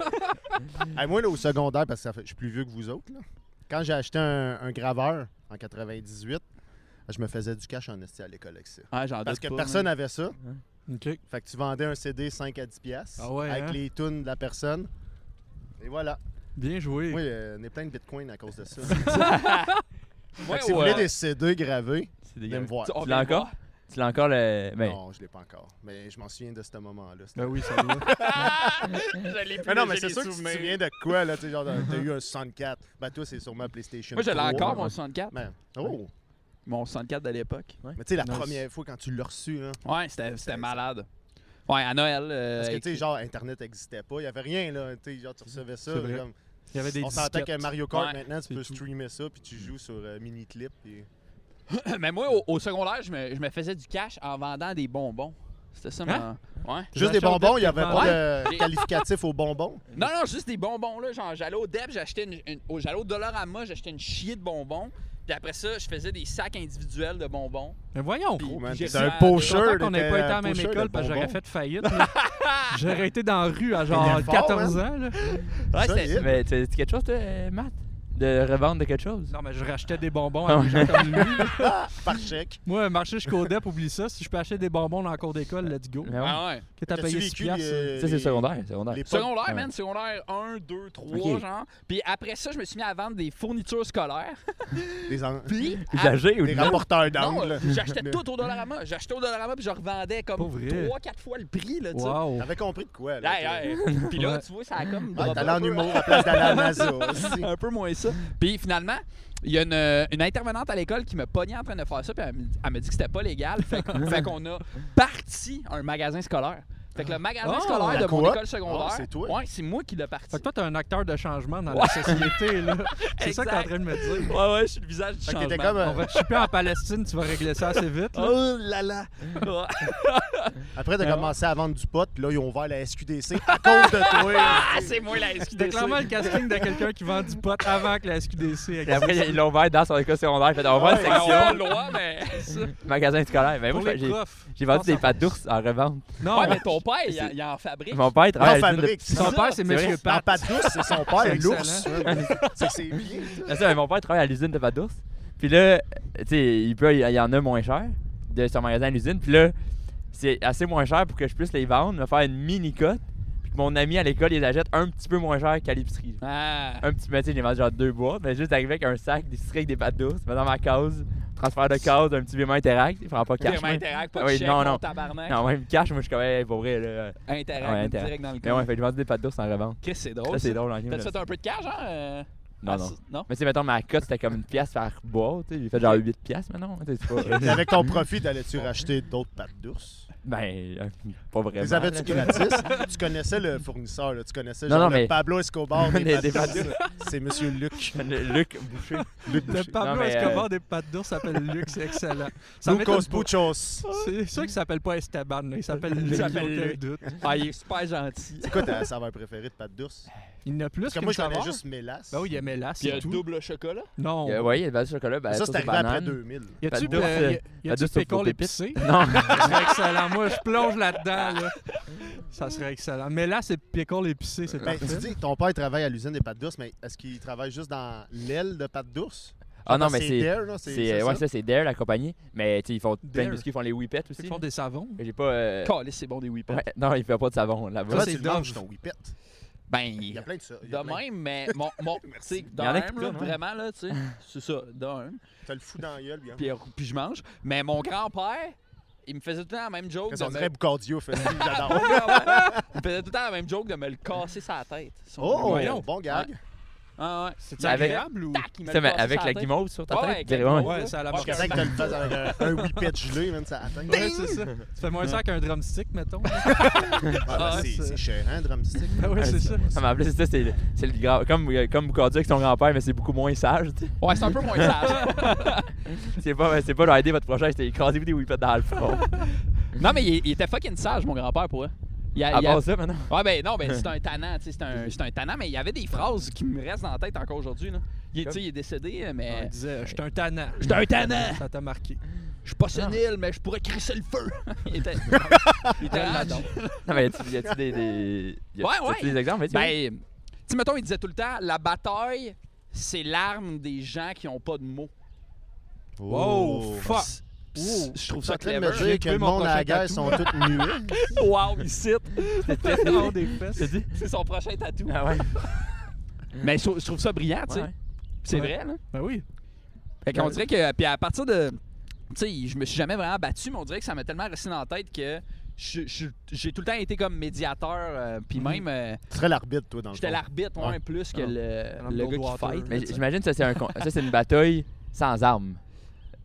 Hey, moi, là, au secondaire, parce que ça fait- je suis plus vieux que vous autres, là, quand j'ai acheté un, un graveur en quatre-vingt-dix-huit, je me faisais du cash en esti à l'école avec ça. Ah, j'en Parce doute que pas, personne man. n'avait ça. OK. Fait que tu vendais un C D cinq à dix piastres Ah ouais, avec hein? les tunes de la personne. Et voilà. Bien joué. Oui, euh, on est plein de bitcoins à cause de ça. Fait Ouais, que si vous ouais. voulez des C D gravés, C'est venez me voir. On Tu vient l'as de voir. encore? Tu l'as encore le. Ben, Non, je l'ai pas encore. Mais je m'en souviens de ce moment-là. C'était- Ben oui, ça doit. Je l'ai plus, Mais non, mais j'ai c'est des sûr que tu te souvenirs. souviens de quoi, là. Tu sais, genre, t'as eu un soixante-quatre. Ben, toi, c'est sûrement PlayStation Moi, je l'ai trois. encore, mon soixante-quatre. Ben, oh! Mon soixante-quatre de l'époque. Mais tu sais, la Nice. première fois quand tu l'as reçu, hein, Ouais, c'était c'était C'est- malade. Ouais, à Noël. euh, parce que tu sais, écrit- genre, Internet n'existait pas, il n'y avait rien, là. Tu sais, genre, tu recevais ça. C'est vrai. Comme... Il y avait des On s'entend disquettes. que Mario Kart, Ouais, maintenant, tu c'est peux tout. streamer ça, puis tu joues sur euh, Miniclip. Puis... Mais moi, au, au secondaire, je me, je me faisais du cash en vendant des bonbons. C'était ça, Hein? ma... Ouais. Juste des achetais au bonbons, Dep, il n'y avait des pas Ouais. de qualificatif aux bonbons. Non, non, juste des bonbons, là. Genre, j'allais au Dep, j'achetais une, une- au- j'allais au Dollarama, j'achetais une chier de bonbons. Puis après ça, je faisais des sacs individuels de bonbons. Mais voyons. Puis- Oh, man, j'ai c'est reçu un à- pocheur. Je suis content qu'on n'ait t'étais pas été à un la même pocheur de école parce que j'aurais bonbons. fait faillite. là. J'aurais été dans la rue à genre Il est fort, quatorze ans. Là. Ouais, Solide. c'était... Mais tu quelque chose, toi, euh, Matt? De revendre de quelque chose? Non, mais je rachetais des bonbons à des gens comme lui. là. Par chèque. Moi, marcher jusqu'au Dep, oublie ça. Si je peux acheter des bonbons dans le cours d'école, let's go. Mais ouais. Ah ouais. Que t'as T'as-tu payé vécu six piastres. les- Ça, c'est les- secondaire. secondaire. les potes- Secondaire, Ouais. man, secondaire un, deux, trois, Ok. genre. Puis après ça, je me suis mis à vendre des fournitures scolaires. Des, en- Puis, Usagé ou des non? rapporteurs non, d'angle. j'achetais tout au Dollarama. J'achetais au Dollarama puis je revendais Pas comme vrai. trois, quatre fois le prix, là, tu sais. Wow. T'avais compris de quoi, là? Hey, toi? hey. Puis là, Ouais. tu vois, ça a comme... Ah, drop t'allais un en peu. humour à la place d'aller à la NASA aussi. Un peu moins ça. Puis finalement, il y a une, une intervenante à l'école qui me pognait en train de faire ça, puis elle me, elle me dit que c'était pas légal. Fait, que- fait qu'on a parti un magasin scolaire. Fait que le magasin Ah, scolaire la de mon coop? école secondaire, Ah, c'est toi? ouais, c'est moi qui l'ai parti. Fait que toi, t'es un acteur de changement dans la société. là. C'est ça que t'es en Exact. train de me dire. Ouais, ouais, je suis le visage du Fait que changement. t'étais comme. euh, On va te chipper en Palestine, tu vas régler ça assez vite. là. Oh là là! Ouais. Après, t'as Ah ouais. commencé à vendre du pot, puis là, ils ont ouvert la S Q D C à cause de toi. Ah, c'est moi la S Q C'était D C. clairement le casting de quelqu'un qui vend du pot avant que la S Q D C Et existe. après, ils l'ont ouvert dans son école secondaire. Fait, on va une Ouais, Ouais, on a pas section, le droit, mais... magasin scolaire. Mais Pour moi, les j'ai profs. j'ai vendu Pense des à- pattes d'ours en revente. Non, Ouais, mais ton père, il, en- il en fabrique. Mon père, il Non, travaille à l'usine de- fabrique. son père, c'est C'est vrai? Monsieur En Pat. pâte douce, c'est son père, C'est l'ours. excellent. C'est c'est bien. ça. C'est ça, mais mon père travaille à l'usine de pâtes d'ours. Puis là, tu sais, il, peut- il y en a moins cher de son magasin à l'usine. Puis là, c'est assez moins cher pour que je puisse les vendre, me faire une mini cote. Puis que mon ami à l'école, il les achète un petit peu moins cher qu'à l'épicerie. Ah. Un petit, mais tu sais, j'ai vendu genre deux boîtes, mais juste arrivé avec un sac d'épicerie avec des pâtes d'ours, mettre dans ma case, transfert de case, un petit virement Interact, il prend pas cash. Virement moi. Interact, pas Ah de oui, chèque, non, mon non. tabarnak. Non, même cash, moi je suis comme, hey, pour vrai, là. Interact, Ouais, même Interact. direct dans le Mais ouais, compte. fait que j'ai vendu des pâtes d'ours en revente. Qu'est-ce que c'est Ça, drôle, c'est ça. drôle en game. T'as-tu là. fait un peu de cash, hein? euh? Non, Ah, non. c'est- non? Mais tu sais, mettons, ma cote, c'était comme une pièce par boîte, tu sais, j'ai fait genre huit pièces maintenant. tu sais, c'est pas- Et avec ton profit, t'allais-tu racheter d'autres pâtes d'ours? Ben, euh, pas vraiment. Les avais-tu là. gratis? Tu connaissais le fournisseur, là. Tu connaissais Non, genre non, le mais- Pablo Escobar des Des- pâtes des pâtes d'ours. C'est Monsieur Luc. Le- Luc Boucher. Luc Le Boucher. Pablo Non, mais, Escobar euh, des pattes d'ours s'appelle Luc, c'est excellent. Ça m'étonne Lucas pas. Buchos. C'est sûr qu'il s'appelle pas Esteban, là. Il s'appelle Luc. Il s'appelle aucun Luc. doute. Ah, il est super gentil. C'est quoi ta saveur préférée de pâtes d'ours? Il y en a plus Parce que qu'une moi, je connais saveur. juste Mélasse. Ben oui, il y a Mélasse, Puis il y a c'est tout. double chocolat. Non. Euh, ouais, il y a le base de chocolat. Ben, ça, sauce c'est de arrivé après banane. deux mille. Y a-tu Pâtes d'ours, euh, y a- y pâtes a-tu d'ours sur pécole faux épicé? Non. Ça serait excellent. Moi, je plonge là-dedans. Là. Ça serait excellent. Mais là, c'est pickle épicé, c'est Ben, parfait. tu dis, ton père travaille à l'usine des pâtes d'ours, mais est-ce qu'il travaille juste dans l'aile de pâtes d'ours? Ah non, Parce mais que c'est. Dare, là, c'est c'est- c'est Ouais, ça? ça, c'est Dare, la compagnie. Mais tu sais, ils font plein de Dare. biscuits, ils font les whippets aussi. Ils font des savons. J'ai pas. euh, Calé, c'est bon des whippets. ouais, non, il fait pas de savon là-bas. Comment c'est tu le Dove. manges, ton whippet? Ben, Il y a plein de ça. Il y a de plein. même, mais mon, mon tu sais, de Il y en a qui même, là, prennent, ouais. vraiment, là, tu sais, c'est ça, de même. T'as le fou dans la gueule, bien. Puis, puis je mange. Mais mon grand-père, il me faisait tout le temps la même joke. On de me- dirait Boucardio, fait j'adore. il me faisait tout le temps la même joke de me le casser sa tête. Son- Oh, Voyons. bon gag. Ah ouais. C'est Il avait- agréable ou? Tac, il me Ça, le mais cassait avec sa la tête. guimauve sur ta Ouais, tête. avec dirais, la ouais. guimauve. Ouais, c'est à la Je mort. pensais que tu le fasses avec un, un whippet gelé, même ça atteint. Ouais, c'est ça. Tu fais moins ça qu'un drumstick, mettons. Ah, c'est c'est- c'est cher, hein, drumstick. Ben oui, c'est ça. Ça m'a appelé, c'est ça, c'est c'est le grand. Comme, euh, comme Boucardio avec son grand-père, mais c'est beaucoup moins sage, tu sais. Ouais, c'est un peu moins sage. C'est pas, c'est pas leur aider votre prochain, c'était écrasez-vous des whippets dans le front. Non, mais il, il était fucking sage, mon grand-père, pour eux. Il a, À il a- part ça, maintenant. Ouais, ben non, ben c'est un tannant, tu sais, c'est un, c'est un tannant, mais il y avait des phrases qui me restent dans la tête encore aujourd'hui, là. Il, est- tu sais, il est décédé, Il mais... disait, je suis un tannant. J'étais un tannant! Ça t'a marqué. Je suis pas sénile, mais je pourrais crisser le feu! il était... il était Là-dedans. rage. Non, mais y a-tu y a-tu des, des. Y a-tu- Ouais, ouais. y a-tu des exemples? Vas-y, ouais. Ben, tu sais, mettons, il disait tout le temps, la bataille, c'est l'arme des gens qui ont pas de mots. Wow, fuck. Psst, Je trouve Tu es ça en train de clever. me dire que le mon monde à la prochain guerre tatou. sont tous muets? Wow, il cite. Non, des fesses. T'as dit? C'est son prochain tatou. Ah ouais. Mais je trouve, je trouve ça brillant, tu sais. Ouais. C'est Ouais. vrai, là. Ben oui. Fait qu'on dirait que, puis à partir de, tu sais, je me suis jamais vraiment battu, mais on dirait que ça m'a tellement resté dans la tête que je- je- j'ai tout le temps été comme médiateur, euh, puis Mhm. même, euh, Tu serais l'arbitre, toi, dans le j'étais fond. l'arbitre, ouais, Ouais. plus que Ah. le, Madame le gars qui Goldwater. fight. Mais là, tu sais. j'imagine que ça, c'est un con- ça, c'est une bataille sans armes.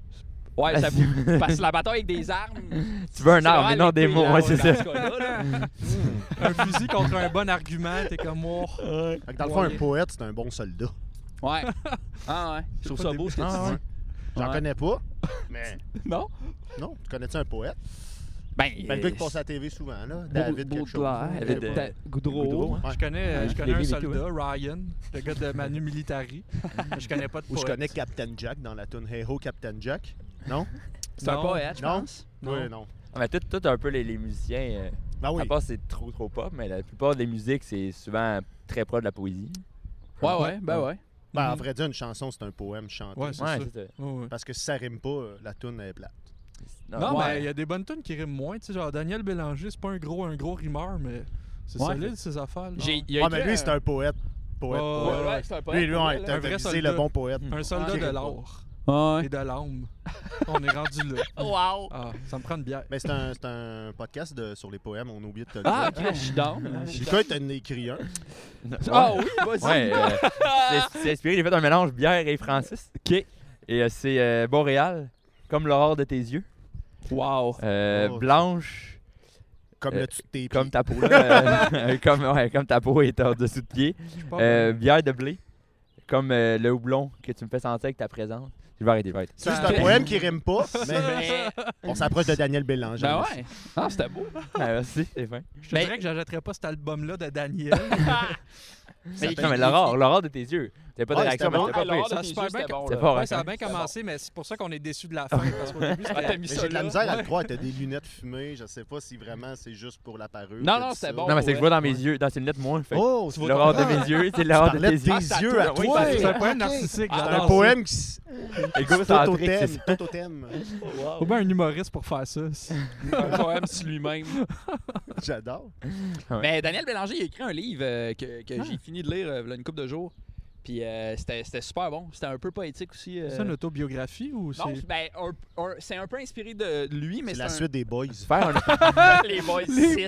Ouais, Ah, ça si- boue. Parce que la bataille avec des armes. Tu veux un c'est arme, mais vraiment non des l'épée, mots, là, ouais, c'est dans ça. ce cas-là, là. Un fusil contre un bon argument, t'es comme moi. Fait que dans le fond, un poète, c'est un bon soldat. Ouais. Ah ouais. Je trouve ça beau ce que tu Ah, dis. ouais. J'en Ouais. connais pas, mais Non? non. Tu connais-tu un poète? Ben, Ben, le gars qui passe à la T V souvent, là. David quelque chose. Baudelaire, là. David, Je sais euh, pas. Goudreau. Goudreau, hein. Ouais. Je connais, Ouais, je je connais l'ai un vu et soldat, tout, Ryan, le gars de Manu Militari. Mais je connais pas de Ou je poète. connais Captain Jack dans la tune Hey Ho Captain Jack. Non? C'est un Non. poète, je Non. pense. Non. Oui, non. Ah, mais tout, tout un peu les, les musiciens. Euh, Ben oui. À part c'est trop trop pop, mais la plupart des musiques c'est souvent très proche de la poésie. Ouais, ouais, ben ouais. Ben, en Mhm. vrai dire, une chanson, c'est un poème chanté. Ouais, c'est Ouais, ça. c'est ça. Ouais, ouais. Parce que si ça rime pas, euh, la tune est plate. Non, Ouais. mais il y a des bonnes tunes qui riment moins. Tu sais, genre Daniel Bélanger, c'est pas un gros, un gros rimeur, mais c'est Ouais. solide ses affaires. là. J'ai, il a Ouais, mais écrit lui, c'est un poète. Poète, Ouais, poète. Ouais, ouais, c'est un poète. Lui, lui, pour ouais, vrai, t'as Un vrai visé soldat. le bon poète. Un soldat Qui de rime pas. l'or là. et de l'âme. On est rendu là. Wow! Ah, ça me prend une bière. Mais c'est un, c'est un podcast de, sur les poèmes, on a oublié de te le Ah, dire. ok, je suis down. Lucas, t'en as écrit un. Ah oui, vas-y. Ouais, euh, c'est- c'est inspiré, j'ai fait un mélange bière et Francis. Ok. Et euh, c'est euh, Boréal, comme l'aurore de tes yeux. Wow. Euh, Oh, blanche, Comme Euh, le dessus de tes comme pieds. ta peau. Là, euh, comme, ouais, comme ta peau est en dessous de pied. Je suis pas Euh, bon. bière de blé, comme euh, le houblon que tu me fais sentir avec ta présence. Je vais arrêter, je vais arrêter. Ça, c'est un poème qui rime pas, mais Mais... on s'approche de Daniel Bélanger. Ben ouais. Ah, c'était beau. Ah, merci, c'est fin. Je te Mais- dirais que j'achèterais pas cet album-là de Daniel. Ça Mais- fait- Non, mais l'aurore, l'aurore de tes yeux. T'as pas de Ouais, réaction, c'était mais bon. c'était pas Ah, l'aurore pire. de Ça a tes super yeux, bien c'était bon, C'est là. fort, Ouais, hein, ça a quand bien C'était commencé, mais c'est pour ça qu'on est déçu de la fin. Parce qu'au début, Ah, t'as c'était. mis Mais ça j'ai de la là. misère à Ouais. le croire, t'as des lunettes fumées, je sais pas si vraiment c'est juste pour la parure. Non, que non, dit c'était ça. bon. Non, mais c'est que je vois dans mes Ouais. yeux, dans tes lunettes moins. Fait. Oh, Tu c'est vois L'aurore de ton- mes yeux, c'est Tu l'aurore de parlais tes de tes yeux. c'est à yeux toi, à oui, toi. parce que C'est un ok. poème narcissique. Ah, C'est j'adore un ça. poème qui s- Égocentrique, tout au c'est thème, ça. tout au thème. Faut bien un humoriste pour faire ça. Un poème sur lui-même. J'adore. Mais Daniel Bélanger, il a écrit un livre euh, que, que j'ai fini de lire euh, il y a une couple de jours. Puis euh, c'était c'était super bon. C'était un peu poétique aussi. euh. C'est une autobiographie ou Non, c'est. ben, un- un- c'est un peu inspiré de lui, mais C'est c'est la un... suite des Boys. Faire, un- Les Boys six.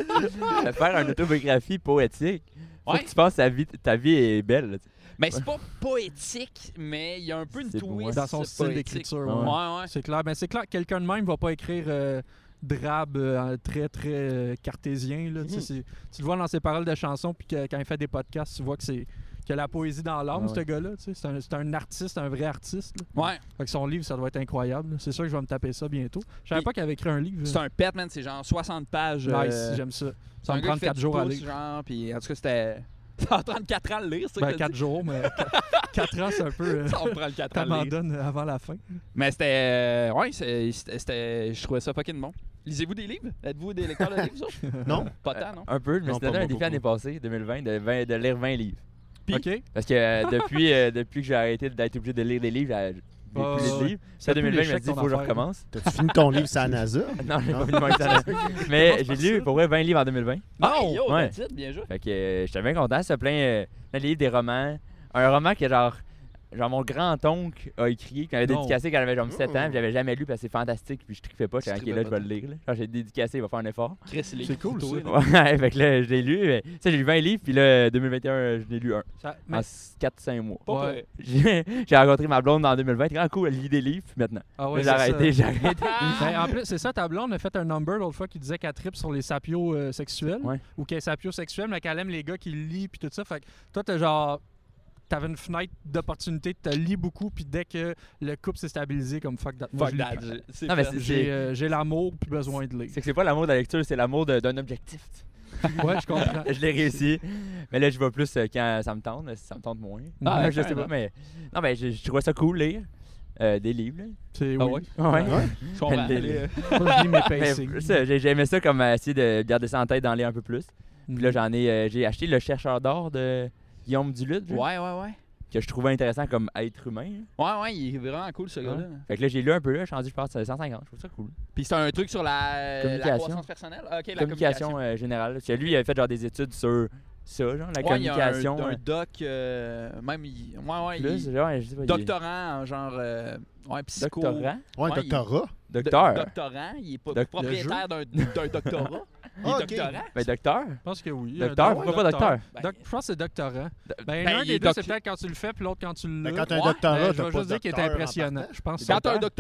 faire une autobiographie poétique. Faut Ouais. que tu penses que ta vie, ta vie est belle. là, tu sais. Mais c'est pas poétique, mais il y a un peu une C'est pour moi. twist. Dans son style poétique. d'écriture. Ouais. ouais. Ouais, ouais. C'est clair. Ben, c'est clair que quelqu'un de même va pas écrire euh, drabe euh, très, très euh, cartésien. Là. Tu sais, Mhm. c'est- tu le vois dans ses paroles de chansons, puis que- quand il fait des podcasts, tu vois que c'est qu'il a la poésie dans l'âme, Ouais, ce gars-là. Tu sais. C'est un, c'est un artiste, un vrai artiste. Là. Ouais. Fait que son livre, ça doit être incroyable. là. C'est sûr que je vais me taper ça bientôt. Je savais Puis- pas qu'il avait écrit un livre. C'est un pet, man. C'est genre soixante pages. Nice, euh, j'aime ça. c'est Ça un me gars prend qui fait quatre du jours à pouce, lire. genre, puis en tout cas, c'était... Ça en trente-quatre ans à le lire, c'est ça Ben, que t'as quatre jours, mais quatre ans, c'est un peu. euh, dit? Ça en prend le quatre ans à le lire. T'abandonnes avant la fin. Mais c'était... euh, ouais, c'est- c'était... c'était- Je trouvais ça fucking bon. Lisez-vous des livres? Êtes-vous des lecteurs de livres, vous autres? Non? Pas tant, non? Un peu, mais Non, c'était pas donné un moi, défi pas l'année moi. passée, deux mille vingt, de, vingt- de lire vingt livres. Puis- OK. Parce que euh, depuis, euh, depuis que j'ai arrêté d'être obligé de lire des livres, j'ai j'ai Ah, plus de ouais. livres. C'est C'est un peu deux mille vingt, je me l'échec, dis, il ton faut que je affaire. recommence. T'as-tu fini ton livre sur la NASA? Non, j'ai Non. pas fini mon examen. Mais c'est j'ai lu pour vrai vingt livres en deux mille vingt. Ah, yo, Ouais. that's it, bien joué. Fait que euh, j'étais bien content. C'est plein euh, plein de livres, des romans. Un roman que genre, genre mon grand-oncle a écrit, qui m'avait Non. dédicacé quand j'avais genre sept ans, Oh. puis j'avais jamais lu parce que c'est fantastique, puis je trippais pas. Tu J'étais ok, trippais là, je pas vais le lire. Là. Genre, j'ai dédicacé, il va faire un effort. Chris, il est C'est cool, photo, ça. là. Ouais, fait que là, je l'ai lu. mais, Tu sais, j'ai lu vingt livres, puis là, deux mille vingt et un, je l'ai lu un. Ça- mais- En quatre cinq mois. Pas Ouais. vrai. J'ai j'ai rencontré ma blonde en deux mille vingt. Grand cool, elle lit des livres, puis maintenant. Ah ouais, Là, j'ai c'est arrêté, ça. j'ai arrêté. Ben, en plus, c'est ça, ta blonde a fait un number l'autre fois qui disait qu'elle tripe sur les sapios euh, sexuels. Ouais. Ou qu'elle est sapiosexuelle, mais qu'elle aime les gars qui lisent puis tout ça. Fait que toi, t'as genre. T'avais une fenêtre d'opportunité, tu lis beaucoup, puis dès que le couple s'est stabilisé, comme fuck that. Moi, Fuck je lis that. plus. c'est Non, mais fait. c'est- J'ai euh, j'ai l'amour, puis besoin de lire. C'est que c'est pas l'amour de la lecture, c'est l'amour de- d'un objectif. Ouais, je comprends. Je l'ai réussi. Mais là, je vais plus euh, quand ça me tente. Si ça me tente moins. Ah, Ouais, je fair sais pas, enough. mais. Non, mais je, je trouvais ça cool, lire. Euh, des livres, là. C'est Ah oui. ouais? Ouais. Ouais. Je comprends. Les- Les- euh, Moi, je lis mes Mais pacings. ça, j'ai j'ai aimé ça comme euh, essayer de garder ça en tête, d'en lire un peu plus. Mm. Puis là, j'en ai. euh, j'ai acheté Le Chercheur d'or de Guillaume Duluth, là, Ouais, ouais, ouais. que je trouvais intéressant comme être humain. là. Ouais, ouais, il est vraiment cool, ce gars-là. Fait que là, j'ai lu un peu, là. Je suis rendu, je pense, à cent cinquante. Je trouve ça cool. Puis c'est un truc sur la, la Communication. croissance personnelle. Ah, ok, la communication communication. euh, générale. Parce que lui, il avait fait genre des études sur ça, genre, la Ouais, il y a communication. un, un euh, doc, euh, même, il, ouais, ouais, plus, il, genre, je sais pas. il est- doctorant en genre, euh, ouais, psycho. Doctorant. Ouais, un Ouais, il- doctorat. Do- Docteur. Doctorant, il est pas Doc- propriétaire d'un d'un doctorat. Il est Ah, ok. doctorant. Ben, docteur. Je pense que oui. Docteur, Un pourquoi pas docteur? Ben, Doc- je pense que c'est doctorant. Ben, Ben, un il des est deux, doc- c'est peut-être quand tu le fais, puis l'autre quand tu Mais l'as. quand t'as un Ouais, doctorat, Ben, je t'as vais pas juste dire qu'il est docteur en impressionnant. partant. Je pense que Quand t'as un Docteur. doctorat,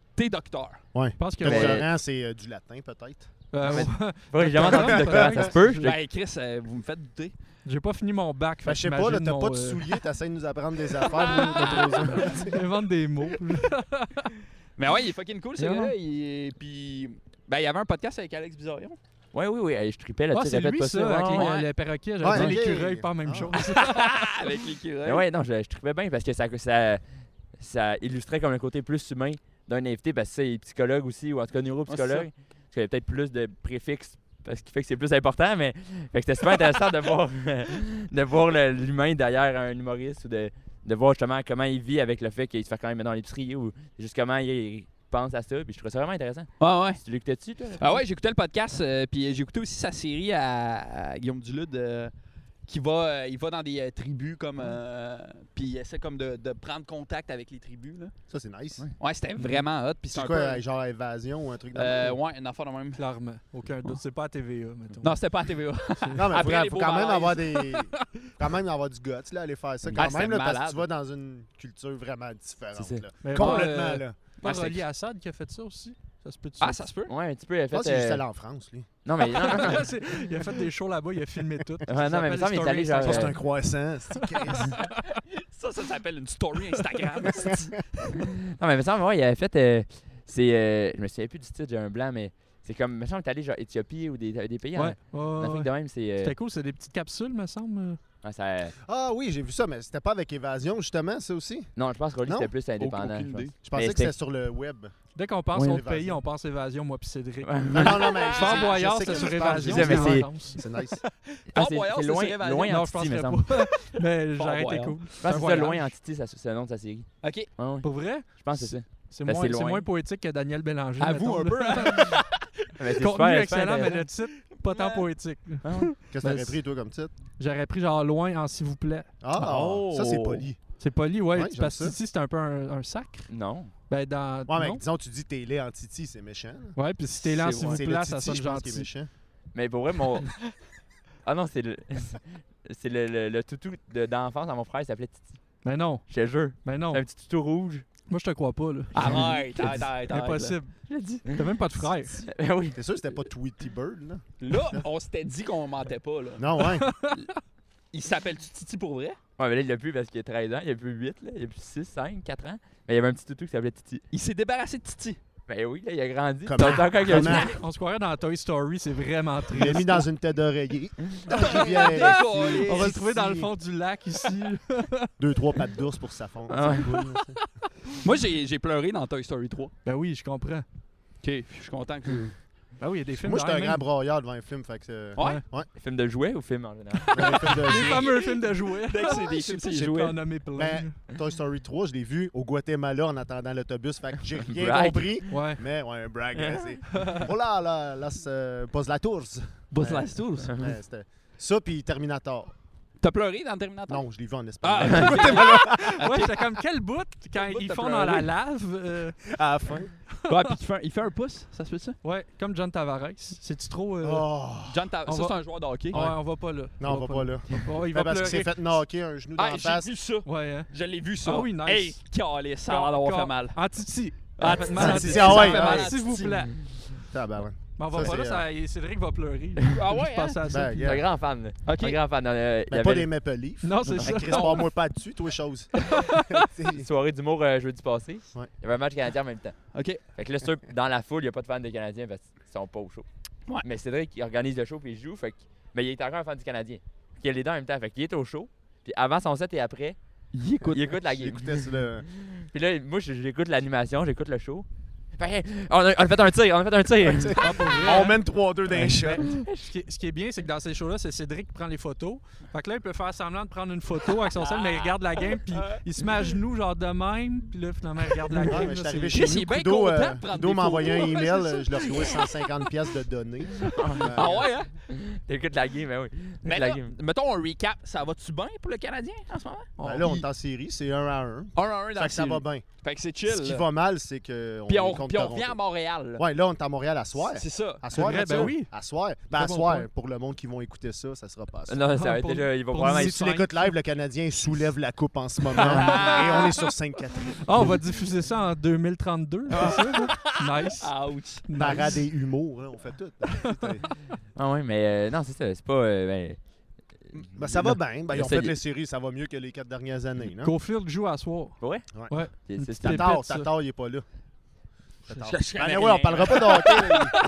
t'es docteur. Ouais. Je pense que. Mais- Doctorant, c'est euh, du latin, peut-être. Euh, mais- ouais. Ouais, j'ai jamais entendu de doctorat, ça se peut? Je- Ben, Chris, euh, vous me faites douter. J'ai pas fini mon bac. Fait, fait je sais que pas, là, j'imagine t'as mon, pas de euh, souliers, t'essaies de nous apprendre des affaires. nous, t'as trop ça. Invente des mots. Mais ouais, il est fucking cool, ce Ouais. gars-là. il- Puis, ben, il y avait un podcast avec Alex Bizarion. Ouais, oui, oui, hey, je tripais Ah, là-dessus, c'est répète lui, pas ça, ça. avec ouais, les, ouais. les perroquets. Ouais, J'avais dit ok. l'écureuil, pas la même Ah. chose. avec l'écureuil. Mais ouais, non, je, je trouvais bien parce que ça, ça, ça illustrait comme un côté plus humain d'un invité parce que c'est psychologue aussi, ou en tout cas neuropsychologue. Ouais, Parce qu'il y a peut-être plus de préfixes parce qu'il fait que c'est plus important, mais fait que c'était super intéressant de voir, de voir le- l'humain derrière un humoriste ou de, de voir justement comment il vit avec le fait qu'il se fait quand même mettre dans l'épicerie ou juste comment il pense à ça. Puis je trouvais ça vraiment intéressant. Ouais, ouais. Tu l'écoutais-tu, toi? Ah ouais, j'écoutais le podcast, euh, puis j'ai écouté aussi sa série à, à Guillaume Dulude, euh, qui va, euh, il va dans des euh, tribus comme, euh, puis il essaie comme de, de prendre contact avec les tribus là. Ça, c'est nice. Ouais, c'était vraiment hot, puis c'est C'est un quoi, peu, euh, genre évasion ou un truc de euh, même? ouais, une affaire de même. Clairement. Aucun doute. C'est pas à T V A, mettons. Non, c'était pas à T V A. Non, mais Après faut, les faut beaux quand même malaises. avoir des. quand même avoir du guts, là, aller faire ça. Quand Ah, même, c'était là, parce que malade. tu vas dans une culture vraiment différente. C'est ça. Là. Mais Complètement, pas, euh, là. Pas Ah, c'était- Rolly Assad qui a fait ça aussi. Ça se peut-tu? Ah, ça se peut. Ouais, un petit peu. Il a Je pense fait. qu'il est juste euh, allé en France, lui. Non, mais. Non, non, non. C'est- il a fait des shows là-bas, il a filmé tout. Ouais, non, mais il me semble qu'il est allé genre. Ça, c'est euh, un croissant. C'est Christ. Ça, ça s'appelle une story Instagram. Non, mais il me semble, ouais, il avait fait. euh, c'est. euh, je me souviens plus du titre, j'ai un blanc, mais c'est comme. Il me semble que t'es allé genre Éthiopie ou des, des pays en, Ouais. ouais, en Afrique ouais. de même. C'est. euh, C'était cool, c'est des petites capsules, me semble. ouais, ça- Ah oui, j'ai vu ça, mais c'était pas avec Évasion, justement, ça aussi. Non, je pense que Rolly Non? c'était plus indépendant. Aucune je pense. idée. Je pensais Mais que c'était sur le web. Dès qu'on pense Oui, aux autres Évasion. pays, on pense évasion, moi puis Cédric. Ouais. Non, non, non, mais. je Fort sais- Boyard, je sais c'était que sur tu parles, évasion. je sais, mais sais. c'est- France. C'est nice. Ah, Fort c'est Boyard, c'est c'est loin, sur Évasion? loin Non, en je Titi, me penserais semble. pas. Mais Fort j'aurais été Boyard. cool. Je pense C'est un que c'est ça, voyage. loin en Titi, ça- c'est le nom de sa série. OK. Ouais, ouais. Pour vrai? Je pense que c'est ça. C'est Ben, moins, c'est c'est loin. moins poétique que Daniel Bélanger. Avoue mettons, un là. peu, hein? Mais c'est Contenu super, super excellent, mais intéressant. le titre, pas tant Ouais. poétique. là. Ah ouais. Qu'est-ce que Ben, t'aurais c'est- pris, toi, comme titre? J'aurais pris genre loin en s'il vous plaît. Ah, Oh. ça, c'est poli. C'est poli, ouais. Ouais, j'aime parce que ça. Titi, c'est un peu un, un sacre. Non. Ben, dans. Ouais, mais non? disons, tu dis télé en Titi, c'est méchant. là. Ouais, puis si t'es là en C'est- s'il vous C'est plaît, le ça Titi, sonne je pense, qui est gentil. méchant. Mais pour vrai, mon. Ah non, c'est le. C'est le, le, le toutou de- d'enfance à mon frère, il s'appelait Titi. Mais non, Je te jure. mais non. Un petit toutou rouge. Moi, je te crois pas, là. Arrête, arrête, arrête. Impossible. Je l'ai dit. T'as même pas de frère. Ben oui. T'es sûr que c'était pas Tweety Bird, là? Là, on s'était dit qu'on mentait pas, là. Non, ouais. Il s'appelle-tu Titi pour vrai? Ouais, mais là, il l'a plus parce qu'il a treize ans, il a plus huit, là. Il a plus six, cinq, quatre ans. Mais il y avait un petit toutou qui s'appelait Titi. Il s'est débarrassé de Titi. Ben oui, là, il a grandi. Comment? T'as encore avec le Comment? On se croirait dans Toy Story, c'est vraiment Il l'a triste. mis dans une tête d'oreiller. Dans la rivière. On va le trouver dans le fond du lac ici. Deux, trois pattes d'ours pour sa fonte. Ah ouais. C'est cool, là, ça. Moi, j'ai j'ai pleuré dans Toy Story trois. Ben oui, je comprends. OK, je suis content que... Ben oui, il y a des films Moi, j'étais un de grand même. broyard devant un film, fait que c'est... Ouais? Film de jouets ou film en général? Un film de- Les fameux films de jouets. Dès que c'est des Je sais films, pas, c'est j'ai jouets. pas en nommé plein. Ben, Toy Story trois, je l'ai vu au Guatemala en attendant l'autobus, fait que j'ai rien Brag. compris. Ouais. Mais ouais, un brag, hein, c'est... Oh là, là, là, c'est... Pose la tourse. Buzz Ouais. Lightyear. Ouais, c'était ça, puis Terminator. T'as pleuré dans Terminator? Non, je l'ai vu en Ah, Espagne. Ouais, j'étais comme quel bout quand bout ils t'as font pleuré? dans la lave. euh, À la fin. ouais, puis il fait, un, il fait un pouce, ça se peut ça? Ouais, comme John Tavares. C'est-tu trop. euh, Oh. John, Ta- On ça, va- c'est un joueur de hockey. Ouais, on va pas là. Non, on va pas là. Oh, il Ben, va parce qu'il s'est pleurer. fait knocker un genou dans Ah, la j'ai face. vu ça. Ouais, hein. Je l'ai vu ça. Ah oui, nice. Hey, calé, ça a l'air d'avoir Car- fait mal. En Titi. Ah, Ça fait mal en Titi, Titi, ah ça ouais, fait ah mal, ouais, s'il vous Titi. plaît. Tabarouette. Mais on va Ça, pas là, c'est, ça, Cédric va pleurer. Ah ouais, Je pense à ça. Ben, Je suis yeah. un grand fan. là. OK. Un grand fan. Euh, il y Ben, pas avait des Maple Leafs. Non, c'est ça. Ben, Chris, parle-moi pas dessus, toi, chose. une soirée d'humour euh, jeudi passé. Ouais. Il y avait un match canadien en même temps. OK. Fait que là, c'est sûr, dans la foule, il n'y a pas de fans des Canadiens parce qu'ils sont pas au show. Ouais. Mais Cédric, il organise le show puis il joue. Fait que... Mais il est encore un fan du Canadien. Fait qu'il a les deux en même temps. Fait qu'il est au show. Puis avant son set et après, Il écoute. il écoute la game. J'écoutais sur le... Puis là, moi, j'écoute l'animation, j'écoute le show. Fait que, on, a, on a fait un tir, on a fait un tir. Ah, pour vrai, On hein. mène trois deux dans les shots. Ce qui, est, ce qui est bien, c'est que dans ces shows-là, c'est Cédric qui prend les photos. Fait que là, il peut faire semblant de prendre une photo avec son sel, mais il regarde la game, puis il se met à genoux, genre de même, puis là, finalement, il regarde la Ouais, game. mais là, je suis c'est- arrivé Chris, chez il est nous, bien Kudo, content euh, de prendre Kudo des m'a envoyé un photos. email, Ouais, c'est euh, je leur trouvais cent cinquante pièces de données. Ah ouais, hein? T'écoutes la game, ben oui. Mais la là, game. mettons un recap. Ça va-tu bien pour le Canadien en ce moment? Ben là, on est en série, c'est un à un. un à un dans Fait la que ça série. va bien. Fait que c'est chill. Ce qui là. va mal, c'est qu'on Puis est on contre Puis on Toronto. revient à Montréal. là. Ouais, là, on est à Montréal à soir. C'est ça. À soir, vrai, Mathieu? ben oui. À soir. Ben, à Très bon soir, point. pour le monde qui vont écouter ça, ça sera pas ça. Non, ça va Ah, être pour- déjà. Il va pour probablement Si être. tu l'écoutes live, le Canadien soulève la coupe en ce moment. Ah. Et on est sur Sainte-Catherine. Ah, on va diffuser ça en deux mille trente-deux, c'est ça? là? Nice. Ouch. Parade Nice. et humour, hein, on fait tout. Ah ouais, mais euh, non, c'est ça. C'est pas. euh, ben, Ben, ça va bien. Ben, ils ont Essaye- fait les séries, ça va mieux que les quatre dernières années. Non? Cofield joue à soir. Ouais? Ouais. Ouais. C'est- Une c'est- petite c'est- Tatar, pépite, ça. Tatar, il est pas là. Je- Tatar. je- je Ben, connais ouais, on rien. parlera pas de hockey.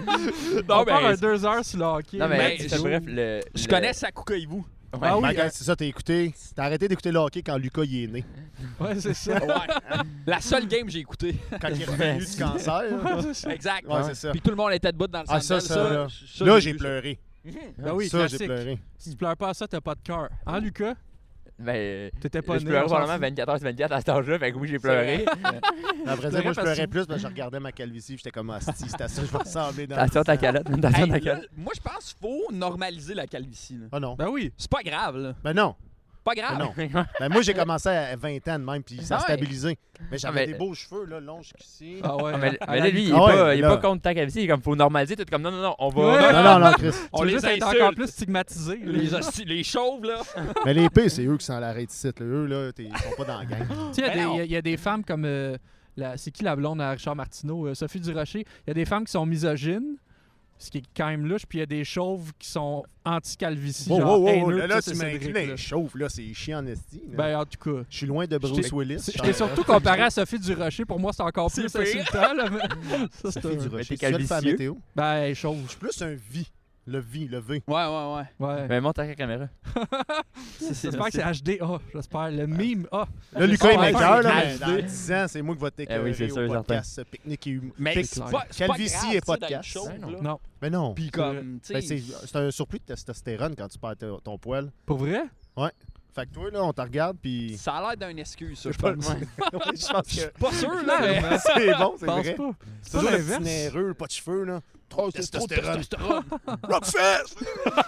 là. On Non, part mais- un deux heures sur le hockey. Non, mais, Mais c'est je- bref, le. Je le- connais Sakuka Ivu. Ouais. Ah oui, Ben, hein. regarde, c'est ça, t'as écouté. T'as arrêté d'écouter le hockey quand Lucas y est né. Ouais, c'est ça. Ouais. La seule game que j'ai écoutée. Quand il est revenu du cancer. là. Ouais, c'est ça. Exact. Ouais, c'est ça. Puis tout le monde était debout dans le Ah, sandal. ça, ça, là. ça, Là, j'ai vu pleuré. ça. Ben oui, ça, j'ai classique. pleuré. Si tu pleures pas à ça, t'as pas de cœur. Hein, Lucas? Ben. T'étais pas Je né. pleurais on s'en probablement fout. vingt-quatre heures sur vingt-quatre à cet âge-là, fait que oui, j'ai pleuré. Après C'est ça, moi, vrai je parce pleurais que- plus parce que je regardais ma calvitie. J'étais comme, ah, si, c'est à ça, je vais ressembler dans Attention ta calotte, attention Hey, ta là, calotte. moi, je pense qu'il faut normaliser la calvitie. là. Ah non. Ben oui. C'est pas grave, là. Ben non. Pas Ben grave. non. Ben moi, j'ai commencé à vingt ans de même, puis ça a Ah ouais. stabilisé. Mais j'avais Ah, mais- des beaux cheveux, là, longs jusqu'ici. Ah ouais. Ah, mais, à mais la là, lui, il est, Ah ouais, pas, il est là. pas contre ta calvitie, il est comme, faut normaliser, tout comme, non, non, non, on va. Ouais. Non, non, non, Chris. On Tu veux les juste être insulte. encore plus stigmatisé. là. Les, hosties- les chauves, là. Mais les P, c'est eux qui sont à l'arrêt ici. Là. Eux, là, t'es- ils sont pas dans la gang. Tu sais, il y a Ben des- non. il y, a- il y a des femmes comme. euh, la- c'est qui la blonde à Richard Martineau? Euh, Sophie Durocher. Il y a des femmes qui sont misogynes, ce qui est quand même louche, puis il y a des chauves qui sont anti-calvitie. Wow, genre wow, wow, haineux, là, là, tout ça, tu c'est m'inclus Cédric, les là. chauves, là, c'est chiant en esti. là. Ben, en tout cas. Je suis loin de Bruce t'ai- Willis. Je t'ai surtout comparé à Sophie Durocher. Pour moi, c'est encore C'est plus pire. insultant. Là, mais... ça, c'est Sophie un- Durocher. t'es Tu sais le faire calvicieux. météo? Ben, elle est chauve. Je suis plus un V. Le V, le V. Ouais, ouais, ouais. Ouais. Ben, monte ta caméra. J'espère que c'est H D A. J'espère. Le mime A. Là, Lucas, il Ah, m'écoeure, ouais, là, ouais. mais dans dix ans, c'est moi qui va t'écœurer Eh oui, c'est au sûr, podcast euh, Pique-Nique et Humour. Mais Pique- c'est clair. pas, c'est pas Calvitie grave, et tu sais, podcast. d'être chauve, Ben non. là. Non. Mais non. Puis comme, tu Ben, sais... c'est c'est un surplus de testostérone quand tu perds ta- ton poil. Pour vrai? Fait que toi, là, on te regarde, puis... Ça a l'air d'une excuse, ça, je pas- pense. Oui, je pense que Pas sûr, là, mais... c'est bon, c'est Je pense vrai. pas. C'est pas toujours le l'inverse. petit nerveux, pas de cheveux, là. Trop de C'est trop de testostérone. testostérone. Rockfest!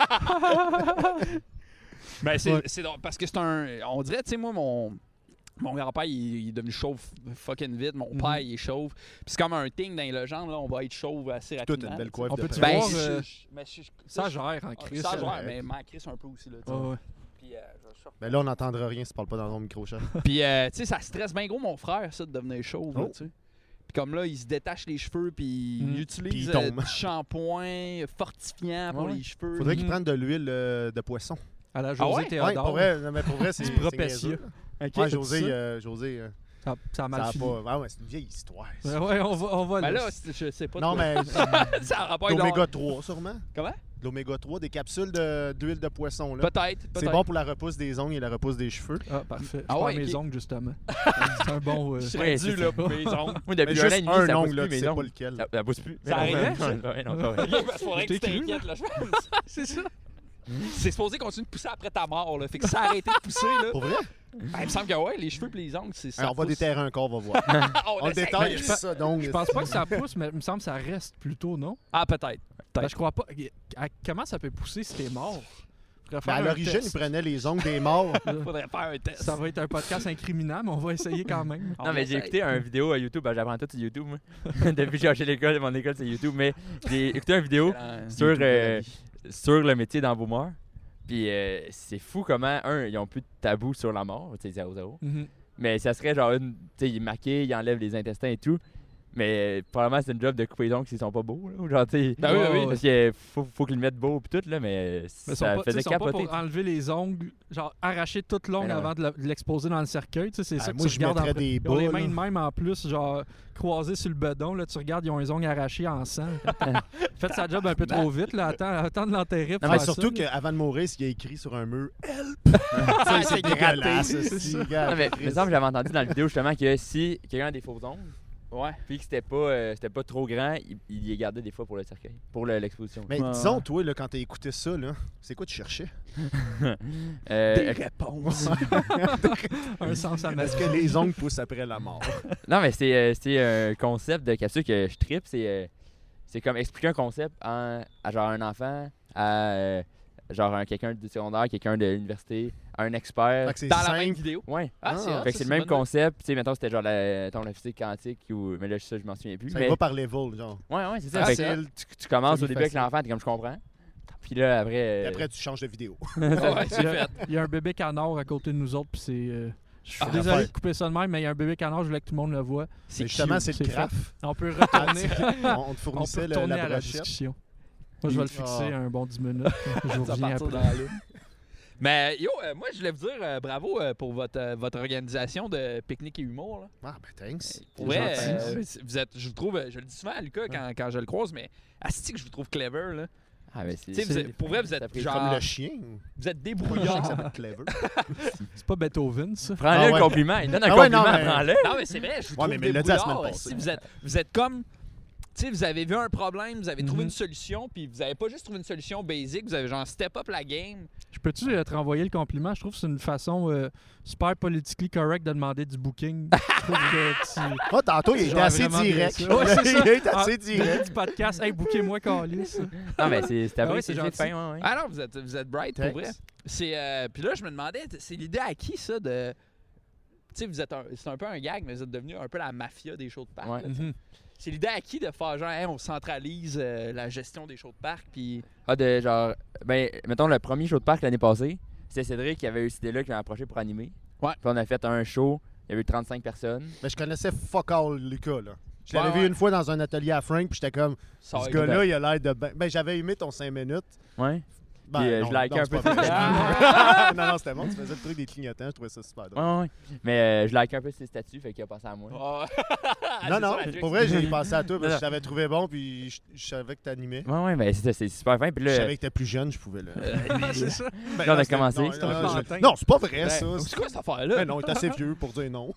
Ben, c'est Ouais. c'est drôle, parce que c'est un... On dirait, tu sais, moi, mon... Mon grand-père, il, il est devenu chauve fucking vite. Mon Mhm. père, il est chauve. Puis c'est comme un thing dans les légendes, là. On va être chauve assez Toi, rapidement. t'as une belle là, coiffe On de peut-tu père. Ben, voir, je- euh, je- mais je- Ça je- gère en Ah, crise. Ça ça. gère, ouais. mais m'en crisse un peu aussi, là, tu sais. Ouais, ouais. Puis, euh, je- je- Ben là, on n'entendra rien si tu parles pas dans ton micro-chat. Puis, euh, tu sais, ça stresse bien gros mon frère, ça, de devenir chauve, là, Oh. tu sais. Puis comme là, il se détache les cheveux, puis Mm. il Puis utilise il euh, tombe. du shampoing fortifiant pour Ouais. les cheveux. Faudrait qu'il Mhm. prenne de l'huile euh, de poisson. À la Ah José ouais? Ouais, Théodore. pour vrai, non, mais pour vrai, c'est Du c'est Propecia. niaiseux. Ok, Ouais, c'est José, ça. euh, José, euh, Ça, ça a mal ça a fini. pas... Ah ouais, c'est une vieille histoire. ça. Ouais, ouais, on va, on va Ben là. là, c'est- je sais pas. Non, de- mais ça aura pas l'oméga trois, sûrement. Comment? De l'oméga trois, des capsules de- d'huile de, poisson, là. Peut-être. C'est peut-être. bon pour la repousse des ongles et la repousse des cheveux. Ah, parfait. Je Ah perds ouais, mes ok. ongles, justement. c'est un bon... euh, Je Ouais, serais c'est dû, là, ça. pour mes ongles. Moi, Mais depuis un juste an et demi, un ça pousse ongle, là, plus tu mes sais pas ongles. lequel. Ça, ça pousse plus. Ça arrivait? Ouais, non, ça va. Ok, ben, faudrait que tu Je t'ai cru, t'inquiètes, là, je pense. C'est ça. C'est supposé continuer de pousser après ta mort, là. Fait que ça a arrêté de pousser, là. Pour vrai? Ben, il me semble que ouais, les cheveux et les ongles, c'est ça. Alors, on va pousse. déterrer un corps, on va voir. on On le essaie. détaille, Ben, je c'est ça, donc. Je pense pas que ça pousse, mais il me semble que ça reste plutôt, non? Ah, peut-être. Ben, je crois pas. À- Comment ça peut pousser si t'es mort? Faudrait Ben, faire à un l'origine, test. il prenait les ongles des morts. Faudrait faire un test. Ça va être un podcast incriminant, mais on va essayer quand même. On Non, mais j'ai essaie. écouté une vidéo à YouTube. Ben, j'apprends tout sur YouTube, moi. Depuis que j'ai lâché l'école, mon école, c'est YouTube. Mais j'ai écouté une vidéo Excellent. sur, YouTube de la euh, vie. sur le métier d'embaumeur. Puis euh, c'est fou comment, un, ils ont plus de tabou sur la mort, tu sais, zéro zéro. Mhm. Mais ça serait genre une. Tu sais, il est maqué, il enlève les intestins et tout. Mais euh, probablement, c'est une job de couper les ongles s'ils sont pas beaux. Là, ou genre, tu sais. Ben oui, ben oui. Parce qu'il faut, faut qu'ils le mettent beau et tout, là. Mais, Mais ça ils sont pas, tu sais, faisait ils sont pas capoter. pour enlever les ongles, genre arracher toute l'ongle Mais non. avant de la- de l'exposer dans le cercueil. Tu sais, c'est Ah, ça que moi, tu je regardes en mettrais pre- des Ils ont les bas, mains là. de même en plus, genre croisées sur le bedon. Là, tu regardes, ils ont les ongles arrachés en sang. Faites sa job un peu trop vite. Là. Attends, attends de l'enterrer. pour Non, mais faire surtout ça, là. qu'avant de mourir, s'il y a écrit sur un mur Help! Ça, c'est dégueulasse. c'est c'est ça. gars, Non, mais Chris. il me semble que j'avais entendu dans la vidéo justement que si quelqu'un a des faux ongles, Ouais. puis que c'était pas, euh, c'était pas trop grand, il, il les gardait des fois pour le cercueil, pour le- l'exposition. Mais Ouais. disons, toi, là, quand t'as écouté ça, là, c'est quoi tu cherchais? Euh, Des euh, réponses. Un sens à Est-ce mettre. que les ongles poussent après la mort? non, mais c'est, euh, c'est un concept de capsule que je trippe. C'est, euh, c'est comme expliquer un concept en, à genre un enfant, à, euh, genre un, quelqu'un du secondaire, quelqu'un de l'université, un expert. Fait que c'est Dans la même simple. vidéo. Ouais. Ah, Ah. c'est hot, Fait que ça, c'est le une même bonne idée. concept. Tu sais, mettons, c'était genre la, mettons, la physique quantique, ou, mais là, ça, je m'en souviens plus. Ça mais, va par level, genre. ouais, ouais, c'est ça. Ah, Fait c'est que Facile, tu, tu commences C'est au début avec facile. l'enfant, t'es comme je comprends. Puis là, après. Et euh, après, tu changes de vidéo. Ouais, c'est fait. Il y a un bébé canard à côté de nous autres, puis c'est. euh, je suis Ah, désolé l'affaire. de couper ça de même, mais il y a un bébé canard, je voulais que tout le monde le voit. Mais justement, cute. c'est c'est le fait. craft. On peut retourner, On, on te on peut fournissait le- retourner la à la brochette. discussion. Moi, je vais le Ah. fixer un bon dix minutes. Je vous Ça reviens partir après. dans la lune. Mais yo, euh, moi je voulais vous dire euh, bravo euh, pour votre, euh, votre organisation de pique-nique et humour. Là. Ah, ben thanks. Pour vrai, gentil. euh, c'est- vous êtes, je vous trouve, je le dis souvent à Lucas quand, quand je le croise, mais asti que je vous trouve clever. Là. Ah, mais c'est. Tu sais, vous êtes- pour vrai, vous ça êtes pris- genre- Comme le chien. ou- Vous êtes Je sais débrouillard. que ça s'appelle Clever. C'est pas Beethoven, ça. Prends-le Ah le ouais. compliment. Il donne un Ah ouais, non, compliment, mais- prends-le. Non, mais c'est vrai, je vous Ouais, trouve mais- mais il l'a dit la semaine débrouillard. passée. Si vous êtes, vous êtes comme... Tu sais, vous avez vu un problème, vous avez trouvé Mhm. une solution, puis vous avez pas juste trouvé une solution basic, vous avez genre step up la game. Je peux-tu euh, te renvoyer le compliment? Je trouve que c'est une façon euh, super politically correct de demander du booking. Je trouve que tu... Oh, tantôt, il était J'aurais assez vraiment bien direct. ça. Ouais, c'est ça. Il était Ah, assez direct. du podcast. Hey, booké-moi, Calis. Non, mais c'est c'était Ah vrai, ouais, c'est c'est gentil. fin, ouais, ouais. Ah non, vous êtes, vous êtes bright, pour Thanks. vrai. C'est, euh, puis là, je me demandais, t- c'est l'idée à qui, ça, de... Tu sais, vous êtes un, c'est un peu un gag, mais vous êtes devenu un peu la mafia des shows de parc. Ouais. là, tu sais. C'est l'idée à qui de faire genre, hey, on centralise euh, la gestion des shows de parc, puis... Ah, de genre. Ben, mettons, le premier show de parc l'année passée, c'était Cédric qui avait eu cette idée-là, qui m'a approché pour animer. Ouais. Puis on a fait un show, il y avait eu trente-cinq personnes. Mais je connaissais fuck all Lucas, là. Je l'avais Ouais, vu ouais. une fois dans un atelier à Frank, puis j'étais comme, Ça va ce être- gars-là, il a l'air de ben. Ben, j'avais aimé ton cinq minutes. Ouais. Ben, Puis, euh, non, je likais non, un c'est peu pas tes vrai. statuts. Non, non, c'était bon. Tu faisais le truc des clignotants, je trouvais ça super drôle. Ouais, ouais. Mais euh, je likais un peu ses statuts, fait qu'il a passé à moi. Ah, Non, c'est non, ça, la trick. pour vrai, j'ai pensé à toi parce Non, que non. je t'avais trouvé bon, puis je, je savais que t'animais. Ouais, ouais, ben c'est c'est super fin. Puis Je là, savais que t'étais plus jeune, je pouvais le. C'est ça. Ben, là, on a c'était- commencé. Non, C'était non, un non, pantin. non, c'est pas vrai, Ben, ça. c'est quoi cette affaire-là? Ben non, il est assez vieux pour dire non.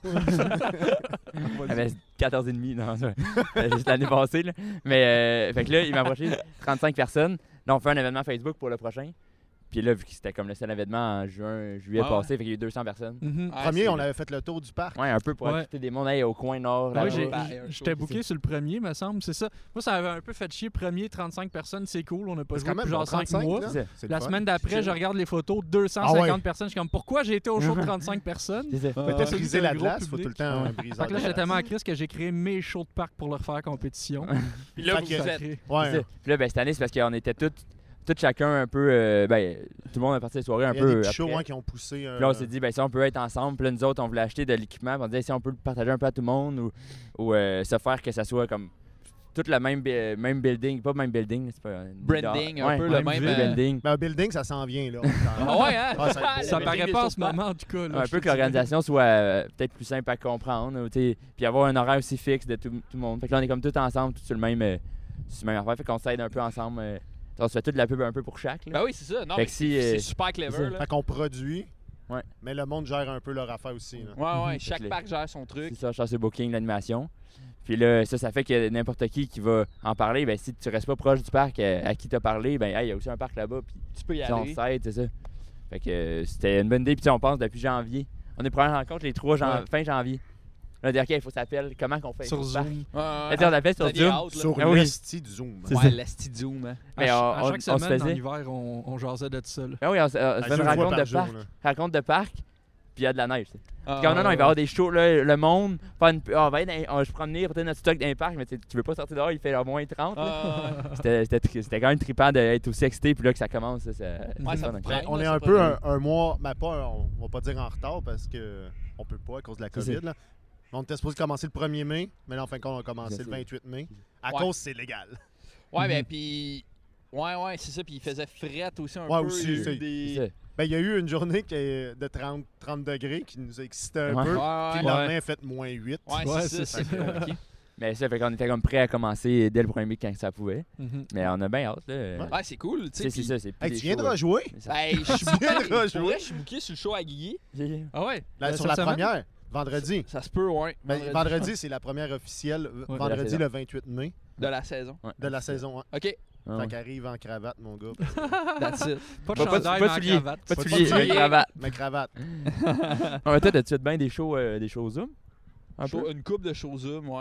il avait quatorze et demi, non, ça. C'était juste l'année passée, là. Mais, euh, fait que là, il m'a approché trente-cinq personnes. Là, on fait un événement Facebook pour le prochain. Puis là, vu que c'était comme le seul événement en juin, juillet Ouais, passé, fait qu'il y a eu deux cents personnes. Mhm. Ah, Premier, c'est- on avait fait le tour du parc. Ouais, un peu pour Ouais. ajouter des mondes hey, au coin nord. Ouais, là-bas. j'ai- Ben, j'- un J'étais show, booké sur le premier, me semble, c'est ça. Moi, ça avait un peu fait chier. Premier, trente-cinq personnes, c'est cool. On n'a pas C'est joué quand même depuis genre bon, cinq trente-cinq, mois. là. C'est ça. C'est le La fun. semaine d'après, Chill. je regarde les photos, deux cent cinquante Ah ouais. personnes. Je suis comme, pourquoi j'ai été au show de trente-cinq personnes? C'est ça. Mais Ah, t'as c'est brisé un la gros glace, faut public. tout le temps un Fait briseur. que là, de j'étais glace. tellement à crise que j'ai créé mes shows de parc pour leur faire compétition. Puis là, Fait vous que- êtes... Sacré. C'est Ouais. ça. Puis là, ben, cette année, c'est parce qu'on était tous, tous chacun un peu. euh, ben, tout le monde a parti des soirées un Il y a peu. des petits après. shows hein, qui ont poussé. un- Puis là, on s'est dit, ben, si on peut être ensemble, puis là, nous autres, on voulait acheter de l'équipement, puis on disait, si on peut le partager un peu à tout le monde, ou, ou euh, se faire que ça soit comme tout le même, bi- même building, pas même building, c'est pas. euh, Branding, un ouais, peu le même même... ville, euh, building. Mais un building, ça s'en vient, là. Ah ouais, hein? Ah, ça- Le Ça building paraît des pas en shows ce de parc. moment, en tout cas. là, Un je peu te que l'organisation soit euh, peut-être plus simple à comprendre, ou, tu sais, puis avoir un horaire aussi fixe de tout, tout le monde. Fait que là, on est comme tous ensemble, tous sur le même, euh, sur le même affaire, fait qu'on s'aide un peu ensemble. euh, on se fait toute la pub un peu pour chaque. Là. Ben oui, c'est ça. Non, Fait mais que si, c'est euh, c'est super c'est ça. clever, là. Fait qu'on produit, Ouais. mais le monde gère un peu leur affaire aussi. Là. Ouais, ouais, Mhm. chaque Fait que parc gère son truc. C'est ça, chasse le booking, l'animation. Puis là, ça, ça fait que n'importe qui qui va en parler, ben si tu restes pas proche du parc euh, à qui t'as parlé, ben hey, il y a aussi un parc là-bas, puis Tu peux y tu sais, on aller. s'aide, c'est ça. Fait que euh, c'était une bonne idée, puis tu sais, on pense depuis janvier. On est première rencontre les trois jan- Ouais. fin janvier. On a dit, OK, il faut s'appeler. Comment qu'on fait Sur le parc? Zoom. Ouais, Là, ouais, tu sais, on appelle Vous sur aviez Zoom. hâte, là. Sur Ah oui. l'esti du Zoom. C'est Ouais, ça. l'esti Zoom, hein. Mais à, on- ch- à on- chaque on se semaine, en faisait. hiver, on, on jasait de ça. là. Ah oui, on, se- on se Ah, fait deux une fois rencontre par de jour, parc. là. Rencontre de parc, puis il y a de la neige. tu sais. Ah, Quand non, non, il va y ouais. avoir des shows, là, le monde, faire une, ah, on va aller dans- on- je promener, porter notre stock dans les parcs, mais tu sais, tu veux pas sortir dehors, il fait au moins trente. là. Ah, C'était, c'était, tri- c'était quand même trippant d'être aussi excité, puis là que ça commence. Ça, ça- Ouais, c'est ça fun, me hein. prend. On là, est c'est un pas peu vrai. un, un mois, mais pas, un- on va pas dire en retard parce que on peut pas à cause de la C'est COVID. ça. Là. On était supposé commencer le premier mai, mais là, en fin de compte, on a commencé C'est le ça. vingt-huit mai. À Ouais. cause, c'est légal. Ouais, ben Mhm. puis. Ouais, ouais, c'est ça. Puis il faisait fret aussi un Ouais, peu. aussi, il y a eu c'est- des... C'est ça. Ben, il y a eu une journée qui est de trente, trente degrés qui nous a excité un Ouais. peu. Ouais, Puis ouais, le ouais. lendemain, a fait moins huit. Ouais, Ouais, c'est ça, c'est c'est ça. compliqué. Mais ça fait qu'on était comme prêt à commencer dès le premier mai quand ça pouvait. Mhm. Mais on a bien hâte. Là. Ouais, c'est cool, tu C'est, sais. c'est puis- ça, c'est plus Hey, des tu viendras shows, jouer euh, ça- Ben, je suis Tu viendras booké. Pour jouer. vrai, je suis booké sur le show à Guilly. Ah ouais? Là, Euh, sur cette la semaine? première, vendredi. Ça se peut, ouais. Ben, Vendredi vendredi, c'est la première officielle. de la vendredi, saison. le vingt-huit mai de la saison. Ouais. de la saison. hein. OK, Ah, Fait ouais. qu'arrive en cravate, mon gars. that's it. Pas de Pas- pas- chandail, pas mais de en souliers. cravate. Pas de Pas de souliers, souliers. mais cravate. Ma cravate. Non, mais toi, t'as-tu fait bien des shows, euh, des shows Zoom? Un Show- peu? Une coupe de shows Zoom, ouais.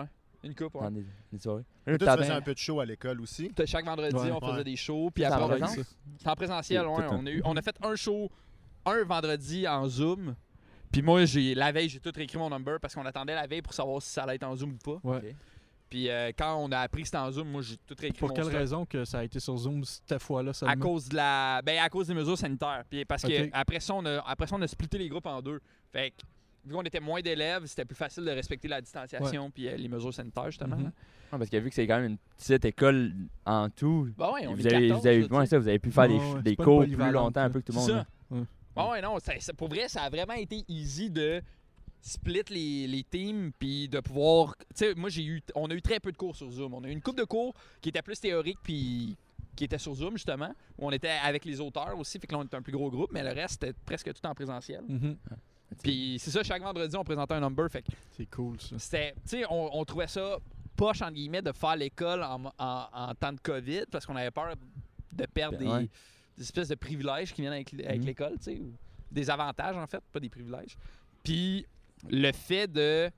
Une coupe, ouais. dans des, des soirées. Toi, Là, tu t'attends- faisais un peu de show à l'école aussi. T'as- Chaque vendredi, Ouais. on faisait Ouais. des shows. Puis C'est après, en on a- présence? c'est en présentiel, C'est ouais. tout On a, eu, on a fait un show un vendredi en Zoom. Puis moi, j'ai la veille, j'ai tout réécrit mon number parce qu'on attendait la veille pour savoir si ça allait être en Zoom ou pas. Ouais. Ok. Puis euh, quand on a appris que c'était en Zoom, moi, j'ai tout réécrit Pour mon quelle stock. raison que ça a été sur Zoom cette fois-là seulement? À cause de la, ben à cause des mesures sanitaires. Puis parce Ok. que après ça, on a, après ça, on a splitté les groupes en deux. Fait que vu qu'on était moins d'élèves, c'était plus facile de respecter la distanciation puis euh, les mesures sanitaires justement. Mhm. là. Ouais, parce que vu que c'est quand même une petite école en tout, Bah ouais, on vous est avez, quatorze, vous avez, là, tu ouais, sais. ça, vous avez pu faire des, Ouais, ouais, des c'est pas une cours plus polyvalente, longtemps un là. peu que tout le C'est monde. ça. là. Ouais, ouais, non, ça- ça- pour vrai, ça a vraiment été easy de split les, les teams puis de pouvoir. Tu sais, moi, j'ai eu. On a eu très peu de cours sur Zoom. On a eu une couple de cours qui étaient plus théoriques puis qui étaient sur Zoom, justement, où on était avec les auteurs aussi, fait que là, on était un plus gros groupe, mais le reste, c'était presque tout en présentiel. Mhm. Puis c'est ça, chaque vendredi, on présentait un number, fait que C'est cool, ça. c'était. Tu sais, on, on trouvait ça poche, entre guillemets, de faire l'école en, en- en temps de COVID parce qu'on avait peur de perdre des, Ouais. des espèces de privilèges qui viennent avec, l- avec Mhm. l'école, tu sais, ou des avantages en fait, pas des privilèges. Puis le fait de.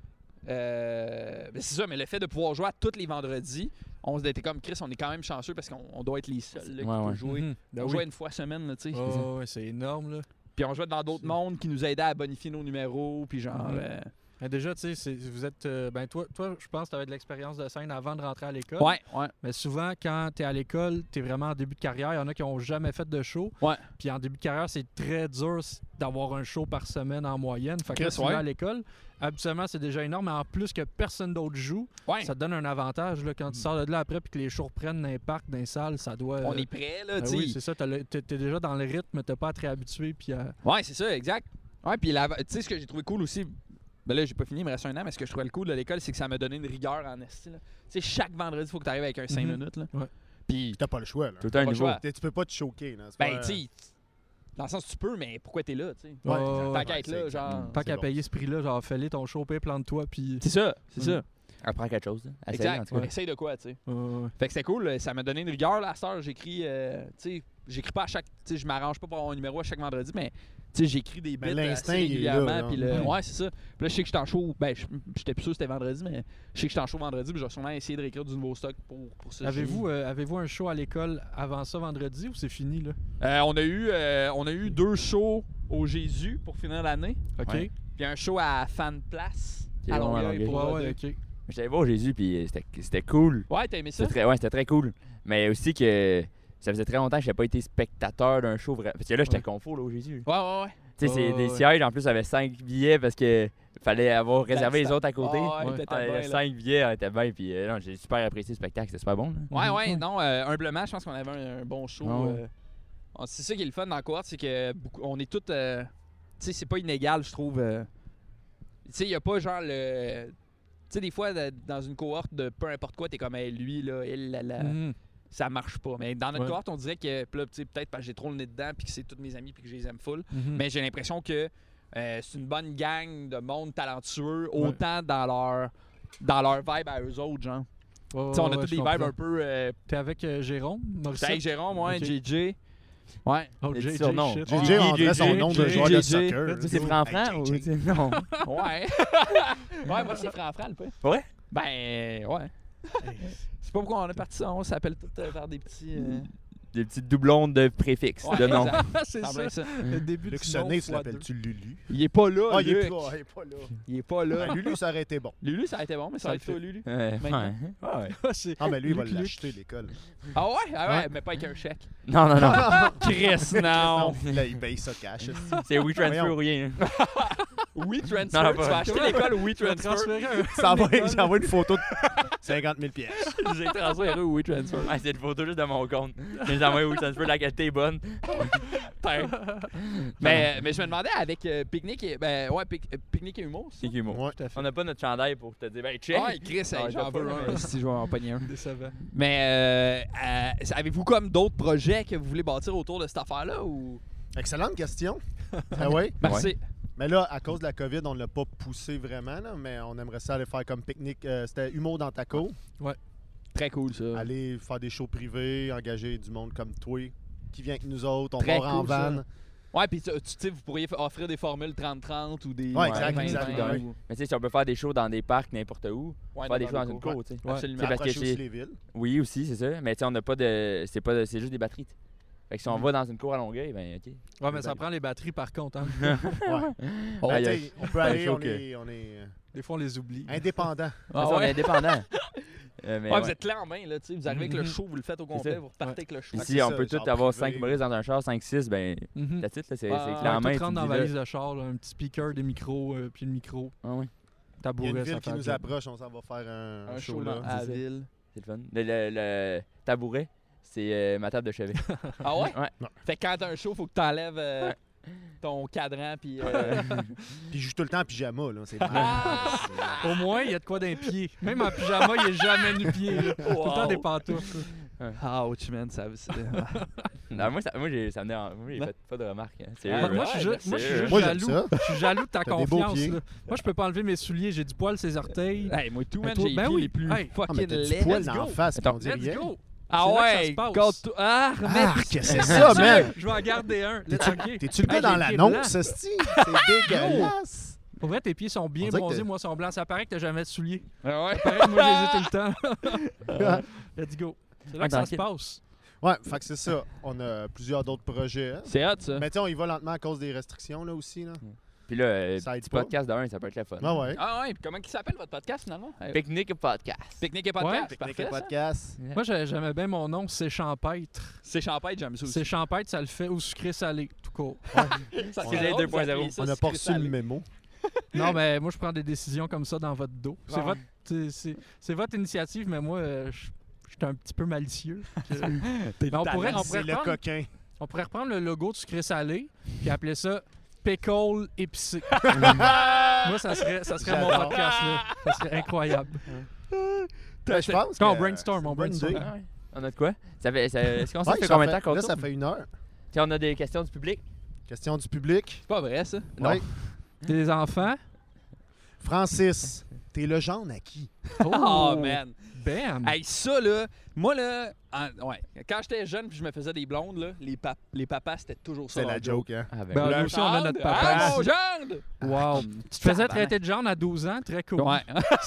euh, ben, c'est ça, mais le fait de pouvoir jouer à tous les vendredis, on était comme Chris, on est quand même chanceux parce qu'on on doit être les seuls là, qui Ouais, peuvent ouais. jouer. Mhm. Ben on oui. jouait une fois semaine, là, tu sais. Oh, ouais, c'est énorme, là. Puis on jouait dans d'autres mondes qui nous aidaient à bonifier nos numéros, puis genre. Mhm. euh, Mais déjà, tu sais, c'est- vous êtes. euh, ben, toi, toi je pense que tu avais de l'expérience de scène avant de rentrer à l'école. Ouais, ouais. Mais souvent, quand tu es à l'école, tu es vraiment en début de carrière. Il y en a qui n'ont jamais fait de show. Ouais. Puis en début de carrière, c'est très dur s- d'avoir un show par semaine en moyenne. Fait que là, Chris, tu vas ouais. à l'école, habituellement, c'est déjà énorme. Mais en plus que personne d'autre joue, Ouais. ça te donne un avantage. Là, quand tu sors de là après puis que les shows reprennent dans les parcs, dans les salles, ça doit. On euh, est prêt, là, ben tu sais. oui, c'est ça. Tu es déjà dans le rythme, tu pas à te réhabituer. Puis à- Ouais, c'est ça, exact. Ouais, puis la- tu sais, ce que j'ai trouvé cool aussi, ben là, j'ai pas fini, il me reste un an, mais ce que je trouvais le cool de l'école, c'est que ça m'a donné une rigueur en esti, là. Tu sais, chaque vendredi, il faut que tu arrives avec un cinq Mhm. minutes, là. Ouais. Puis, T'as pas le choix, là. Tout le temps un Pas le niveau. choix. T'sais, Tu peux pas te choquer, là. C'est ben, pas- tu sais, dans le sens tu peux, mais pourquoi t'es là, tu sais? Ouais, Ouais, ouais, Tant ouais. qu'à être c'est là, exact. genre. Pas c'est qu'à bon. payer ce prix-là, genre, fais-les ton show, paye, plante-toi. Puis. C'est ça, c'est Mm. ça. Apprends quelque chose. là. Essaye, Exact. en tout cas. Essaye de quoi, tu sais. Ouais, ouais. Fait que c'était cool, là, ça m'a donné une rigueur, là, à cette heure, j'écris, euh, tu sais, j'écris pas à chaque, tu sais, je m'arrange pas pour avoir un numéro à chaque vendredi, mais, tu sais, j'écris des Mais bits l'instinct, assez il est là, régulièrement, là. puis le, Ouais. ouais, c'est ça. Puis là, je sais que j'étais en show, ben, je- j'étais plus sûr que c'était vendredi, mais je sais que j'étais en show vendredi, puis je vais sûrement essayer de réécrire du nouveau stock pour, pour ça. Avez-vous euh, avez-vous un show à l'école avant ça vendredi ou c'est fini, là? Euh, on a eu, euh, on a eu deux shows au Jésus pour finir l'année, OK? Ouais. puis un show à Fan Place, Qui est à vraiment à Longueuil, Longueuil. pour Ouais, Rodeux. ouais, OK. J'allais voir Jésus, puis euh, c'était c'était cool. Ouais, t'as aimé ça? C'était très, ouais, c'était très cool. Mais aussi que ça faisait très longtemps que je n'avais pas été spectateur d'un show vrai. Parce que là, j'étais Ouais. confort là, au Jésus. Ouais, ouais, ouais. Tu sais, c'est Ouais, des ouais. sièges. En plus, j'avais cinq billets parce que fallait avoir réservé les autres à côté. Ouais, Ouais. t'étais Ah, bien, les là. cinq billets, on était bien. Puis euh, non, j'ai super apprécié le spectacle. C'était super bon. Là. Ouais, Mhm. ouais, non, euh, humblement, je pense qu'on avait un, un bon show. Ah ouais. euh, on- c'est ça qui est le fun dans la cohorte, c'est que beaucoup- on est tous. euh, tu sais, c'est pas inégal, je trouve. euh. Tu sais, il y a pas genre le. Tu sais, des fois, de- dans une cohorte de peu importe quoi, t'es comme, hey, lui, là, elle, là, là, Mhm. ça marche pas. Mais dans notre Ouais. cohorte, on dirait que, puis là, tu sais, peut-être parce que j'ai trop le nez dedans, puis que c'est tous mes amis, puis que je les aime full. Mhm. Mais j'ai l'impression que euh, c'est une bonne gang de monde talentueux, autant dans leur dans leur vibe à eux autres, genre. Ouais, Tu sais, on a ouais, tous je des vibes comprends. un peu. Euh, T'es avec euh, Jérôme, Morissette? J'étais avec Jérôme, ouais, Ok. J J. Ouais. Oh, Les J J, surnoms. shit. J Ouais. J, on dirait son J J, nom de J joueur de J. soccer. Tu c'est Fran-Fran Hey, ou J J. tu sais, non? Ouais. ouais, moi, c'est Fran-Fran, le peu. Ouais? Ben, ouais. C'est pas pourquoi on est parti, on s'appelle tous euh, vers des petits. euh, Des petites doublons de préfixes, ouais, de noms. exact. C'est Ça ça. ressemble à ça. Le début Luc du Sonnet, nom tu fois l'appelles-tu Lulu? Il est pas là, Ah, il est Luc. pas, il est pas là. Il est pas là. Ben, Lulu, ça aurait été bon. Lulu, ça a été bon, mais ça Ça va le être toi, fait. Lulu. Ouais, Maintenant. ouais. Ouais. deux. C'est- Ah, mais lui, il va Luc, Luc. l'acheter, l'école. Ah ouais? Ah ouais, Ouais. mais pas avec un chèque. Non, non, non. Chris, non. Là, il paye ça cash. C'est WeTransfer Voyons. ou rien. Oui, transfer. Non, non, Tu pas- vas acheter l'école Oui, Tu vas transfer. transférer un- Ça une envoie, école. j'envoie une photo de cinquante mille pièces. J'ai transféré Oui, transfer. Ouais, c'est une photo juste de mon compte. J'ai envoyé WeTransfer, la qualité est bonne. mais, mais je me demandais avec euh, Picnic et. Ben ouais, Pic- euh, Picnic et Humour. C'est qui, moi? Ouais. Tout à fait. On n'a pas notre chandail pour te dire, ben, check. Ah, Chris, hey, Ah, j'en t'as veux pas, un si je vais en pogner un. Décevant. Mais euh, euh, avez-vous comme d'autres projets que vous voulez bâtir autour de cette affaire-là ou. Excellente question. Ah oui? Merci. Mais là, à cause de la COVID, on ne l'a pas poussé vraiment, là, mais on aimerait ça aller faire comme pique-nique. euh, C'était Humour dans ta cour. Très cool ça. Aller faire des shows privés, engager du monde comme toi qui vient avec nous autres. On Très part en cool, ça. van. Ouais, puis tu tu sais, vous pourriez f- offrir des formules trente trente ou des. Ouais, exact, vingt, exact, vingt, ouais. ou- Mais tu sais, si on peut faire des shows dans des parcs, n'importe où, Ouais, faire des dans shows dans le une cours. cour, tu sais. Ouais. Absolument. C'est parce que Approcher aussi c'est- les villes. Oui, aussi, c'est ça. Mais tu sais, on n'a pas de. C'est pas de- c'est juste des batteries. t'sais. Fait que si on Mm. va dans une cour à Longueuil, ben ok. Ouais, mais ça prend les batteries par contre. Hein. Ouais. Oh, Ben, aïe, t'sais, aïe. on peut aller, chaud on que- est, on est euh, Des fois, on les oublie. indépendant. Ah, Ah on est ouais? indépendant. Euh, mais Ouais, ouais. vous êtes clé en main, là, tu sais. Vous arrivez avec le Mhm. show, vous le faites au C'est complet, ça. vous repartez avec le show. Puis Ouais, si c'est on ça, peut genre tout avoir privé. cinq humoristes dans un char, cinq six, ben, Mhm. that's it, là, c'est Ouais, c'est ouais, clé en Ouais, main. tout tu rentre dans dis la là. valise de char, là, un petit speaker, des micros, euh, puis le micro. Ah ouais, Il y a Tabouret, une ça ville fait qui la nous job. approche, on s'en va faire un, Un show show là. dans- à la c'est ça. ville. c'est le fun. Le, le- le tabouret, c'est euh, ma table de chevet. Ah ouais? Ouais. Non. Fait que quand t'as un show, faut que t'enlèves euh, ton cadran, puis. euh, Puis je joue tout le temps en pyjama, là. C'est Ah! Au moins, il y a de quoi d'un pied. Même en pyjama, il est jamais nu-pied. là. Tout le temps des pantoufles. Ouch, man, ça. c'est- Non, moi, ça, moi, j'ai, ça me dérange. Moi, j'ai Non. fait pas de remarques. Hein. C'est Ah, eux, Moi, là. moi, je suis ju- merci, moi, je suis eux. juste Moi, j'aime jaloux. ça. Je suis jaloux de ta T'as des beaux confiance. pieds. là. Moi, je peux pas enlever mes souliers. J'ai du poil sur les orteils. Hey, moi, tout, man, toi, j'ai les ben pieds oui. les plus Hey. Ah, mais fucking t'as du laids. poil let's dans la go. face, puis on Let's dit rien. go! Ah C'est là que ça ouais, se passe. garde-toi- Ah, Ah, remets- que c'est ça, man! Je vais en garder un. Let's T'es-tu ok. t'es-tu le gars Hey, dans j'ai les pieds l'annonce, blancs. sti? C'est dégueulasse! Pour vrai, tes pieds sont bien On dirait que bronzés, t'as- moi, sont blancs. Ça paraît que t'as jamais de souliers. Ah ouais? Pareil, moi, je les ai tout le temps. Let's go. C'est là que ça se Tranquille. passe. Ouais, fait que c'est ça. On a plusieurs d'autres projets. hein. C'est hot, ça. Mais tu sais, on y va lentement à cause des restrictions, là, aussi, là. Puis là, euh, Ça aide petit pas. podcast d'un, ça peut être le fun. Ah ouais. Ah ouais, puis comment il s'appelle votre podcast, finalement? Euh, Pique-nique podcast. Pique-nique et podcast. Ouais. Technique Parfait, et ça. podcast. Moi, j'ai- j'aimais bien mon nom, c'est Champêtre. C'est champagne, j'aime ça aussi. C'est Champêtre, ça le fait au sucré salé, tout court. Ça C'est serait les drôle, deux point zéro. vous appelez ça On n'a pas sucré reçu le salé. mémo. Non, mais moi, je prends des décisions comme ça dans votre dos. C'est Ouais. votre, c'est- c'est- c'est votre initiative, mais moi, euh, je je suis un petit peu malicieux. Que- Mais on, pourrait, on, pourrait C'est le reprendre, coquin. on pourrait reprendre le logo du sucré salé puis appeler ça Pickle épicé. Moi, ça serait, ça serait mon J'adore. podcast, là. Ça serait incroyable. Ben, je pense Quand on que brainstorm, c'est on une bonne brainstorm. idée. Ah ouais. On a de quoi? Ça fait, ça, est-ce qu'on sait Ouais, ça fait ça combien de fait- temps qu'on Là, tourne? ça fait une heure. Tiens, on a des questions du public. Question du public. C'est pas vrai, ça? Non. Ouais. Des enfants. Francis, t'es le genre à qui? Oh, man. Bam! Hey, ça, là, moi, là, en- ouais, quand j'étais jeune puis je me faisais des blondes, là, les, pap- les papas, c'était toujours ça. C'est la leur joke, hein? Ah, ben, Ben, oui. nous aussi, on a notre papa Ah, ici. mon gendre! Wow! Tu te faisais traiter de genre à douze ans, très cool. Ouais.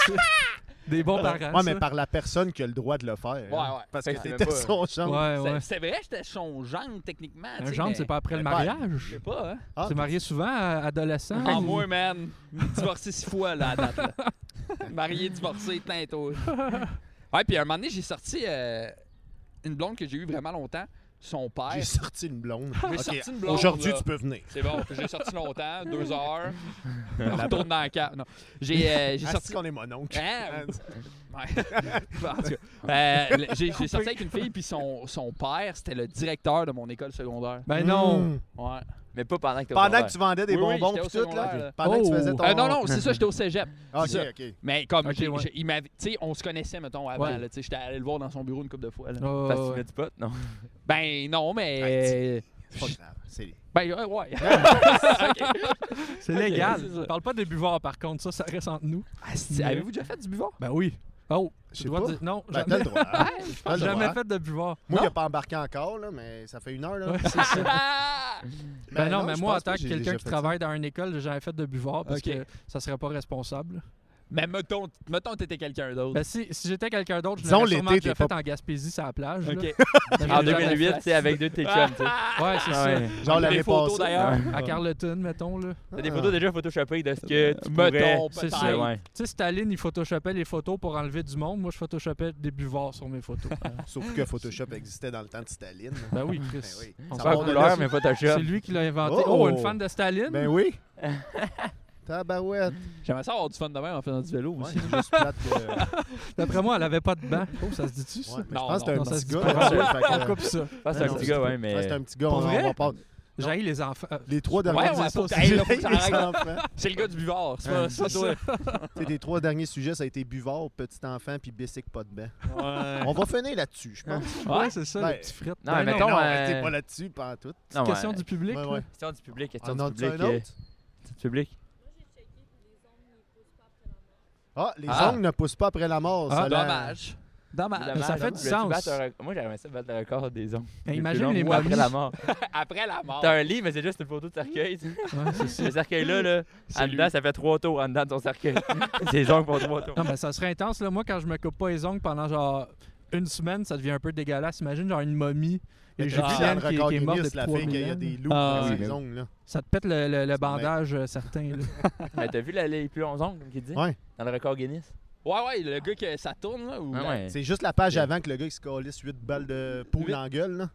Des bons parents. Ouais, mais ça. par la personne qui a le droit de le faire. hein. Ouais, ouais. Parce Fait que que c'est t'étais même pas- son genre. Ouais, C'est- ouais. C'est vrai, j'étais son gendre, techniquement. tu Un sais, genre, mais- c'est pas après le mais pas- Je mariage. sais pas, hein. Ah, C'est marié souvent, à- adolescent. Ah, ou- moi, man. Divorcé six fois, là, à date. Là. Marié, divorcé, plein tour. Ouais, puis à un moment donné, j'ai sorti euh, une blonde que j'ai eue vraiment longtemps. Son père. J'ai sorti une blonde. J'ai Ok, sorti une blonde, Aujourd'hui, là. tu peux venir. C'est bon, j'ai sorti longtemps, deux heures. On retourne dans le cap. Non. J'ai euh, j'ai Ah, sorti. c'est qu'on est mon oncle. Hein? Ouais. En tout cas, euh, le- j'ai j'ai sorti avec une fille, puis son, son père, c'était le directeur de mon école secondaire. Ben non. Mmh. Ouais. Mais pas pendant que t'es au Pendant secondaire. que tu vendais des Oui, oui, bonbons j'étais pis au tout, là. secondaire, là. Pendant que tu Oh. faisais ton... Euh, non, non, c'est ça, j'étais au cégep. Ok, c'est ça. ok. Mais comme, Ok, j'ai- ouais. j'ai- il m'avait, tu sais, on se connaissait, mettons, avant. Ouais. là, tu sais, j'étais allé le voir dans son bureau une couple de fois. Là. Oh, Parce que tu ouais. mets du pot, non? Ben non, mais. Ouais, C'est pas grave. C'est... Ben ouais, ouais. C'est légal. c'est ça. Parle pas des buvards, par contre. Ça, ça reste entre nous. Asti, Avez-vous déjà fait du buvard? Ben oui. Oh, Je j'ai sais le droit pas. de dire. Non, Ben, t'as jamais, le droit. hein. T'as le jamais droit. fait de buvard. Moi, il Non? a pas embarqué encore, là, mais ça fait une heure, là. Ouais, c'est ça. Ah! Ben non, mais je moi, en pense tant pas que j'ai quelqu'un déjà qui fait travaille dans une école, j'ai jamais fait de buvard parce Ok. que ça serait pas responsable. Mais mettons, mettons que t'étais quelqu'un d'autre. Ben si, si j'étais quelqu'un d'autre, je Disons, l'aurais sûrement l'été, déjà t'es fait pas- en Gaspésie, sur la plage. là. Ok. Ben, En j'ai jamais deux mille huit, fait. tu sais, avec deux de tes chums, tu sais. Ouais, c'est Ah ça. ouais. Genre Les l'année photos, passée. d'ailleurs. À Carleton, mettons. Là. T'as des Ah. photos déjà photoshopées de ce que tu pourrais... Mettons, C'est peut-être. ça. Ouais. Tu sais, Staline, il photoshopait les photos pour enlever du monde. Moi, je photoshopais des buvards sur mes photos. Surtout que Photoshop existait dans le temps de Staline. Ben oui, Chris. Ben oui. On Ça s'en Pas part en de couleur, là, mais C'est Photoshop. lui qui l'a inventé. Oh! Oh, une fan de Staline? Ben oui. Tabarouette. J'aimerais ça avoir du fun demain en faisant du vélo Ouais, aussi. c'est juste plate que... D'après moi, elle avait pas de banc. Oh, ça se dit-tu, ça? Ouais, mais Non, je pense que c'est non, un ça se petit dit gars. pas. là, fait que- On coupe ça. Ah, c'est un Non, petit c'est- gars, ouais, Ouais, mais... c'est un petit gars. Pour on- vrai? on va pas- J'ai les enfants. Euh, Les trois Ouais, derniers... ouais, faut que ça, t'ailles les là, faut que t'arrêtes. enfants. C'est le gars du buvard, c'est Ouais, pas ça, toi. Tu sais, les trois derniers sujets, ça a été buvard, petit enfant, puis bicycle pas de bain. Ouais. On va finir là-dessus, je pense. Ouais, c'est ça, Ben, les petits frites. non, Ben mais Mais mettons, non, euh, restez pas là-dessus, pas en tout. Non, question ouais. du public. Ouais, là. ouais. Question du public, question En du as-tu public. un euh, autre? question du public. Ah, les Ah. ongles ne poussent pas après la mort. Ah, ça, là. Dommage. Dommage. Dommage, ça fait hein. du Voulais-tu sens. battre un rec- Moi, j'aimerais ça battre le record des ongles. Ben, Le imagine plus long les ou après momies. la mort. Après la mort. T'as un lit, mais c'est juste une photo de cercueil. tu sais. Ouais, c'est ça. Le cercueil-là, là, C'est en lui. dedans, ça fait trois tours en dedans de ton cercueil. Ses ongles font trois tours. Non, ben ça serait intense, là. Moi, quand je me coupe pas les ongles pendant genre une semaine, ça devient un peu dégueulasse. Imagine, genre une momie T'as vu égyptienne dans le qui, record qui est morte Guinness, depuis la trois fille, qu'il y a mille ans. des loups Ah, dans oui, ses oui. ongles. Là. Ça te pète le, le- le C'est bandage euh, certain. Là. Mais t'as vu la- les plus longs ongles, comme qu'il dit? Ouais. Dans le record Guinness. Ouais, ouais, le gars que ça tourne, là. Ou Ah la- ouais. C'est juste la page Ok. avant que le gars il se calisse huit balles de poule Huit? dans la gueule. Là.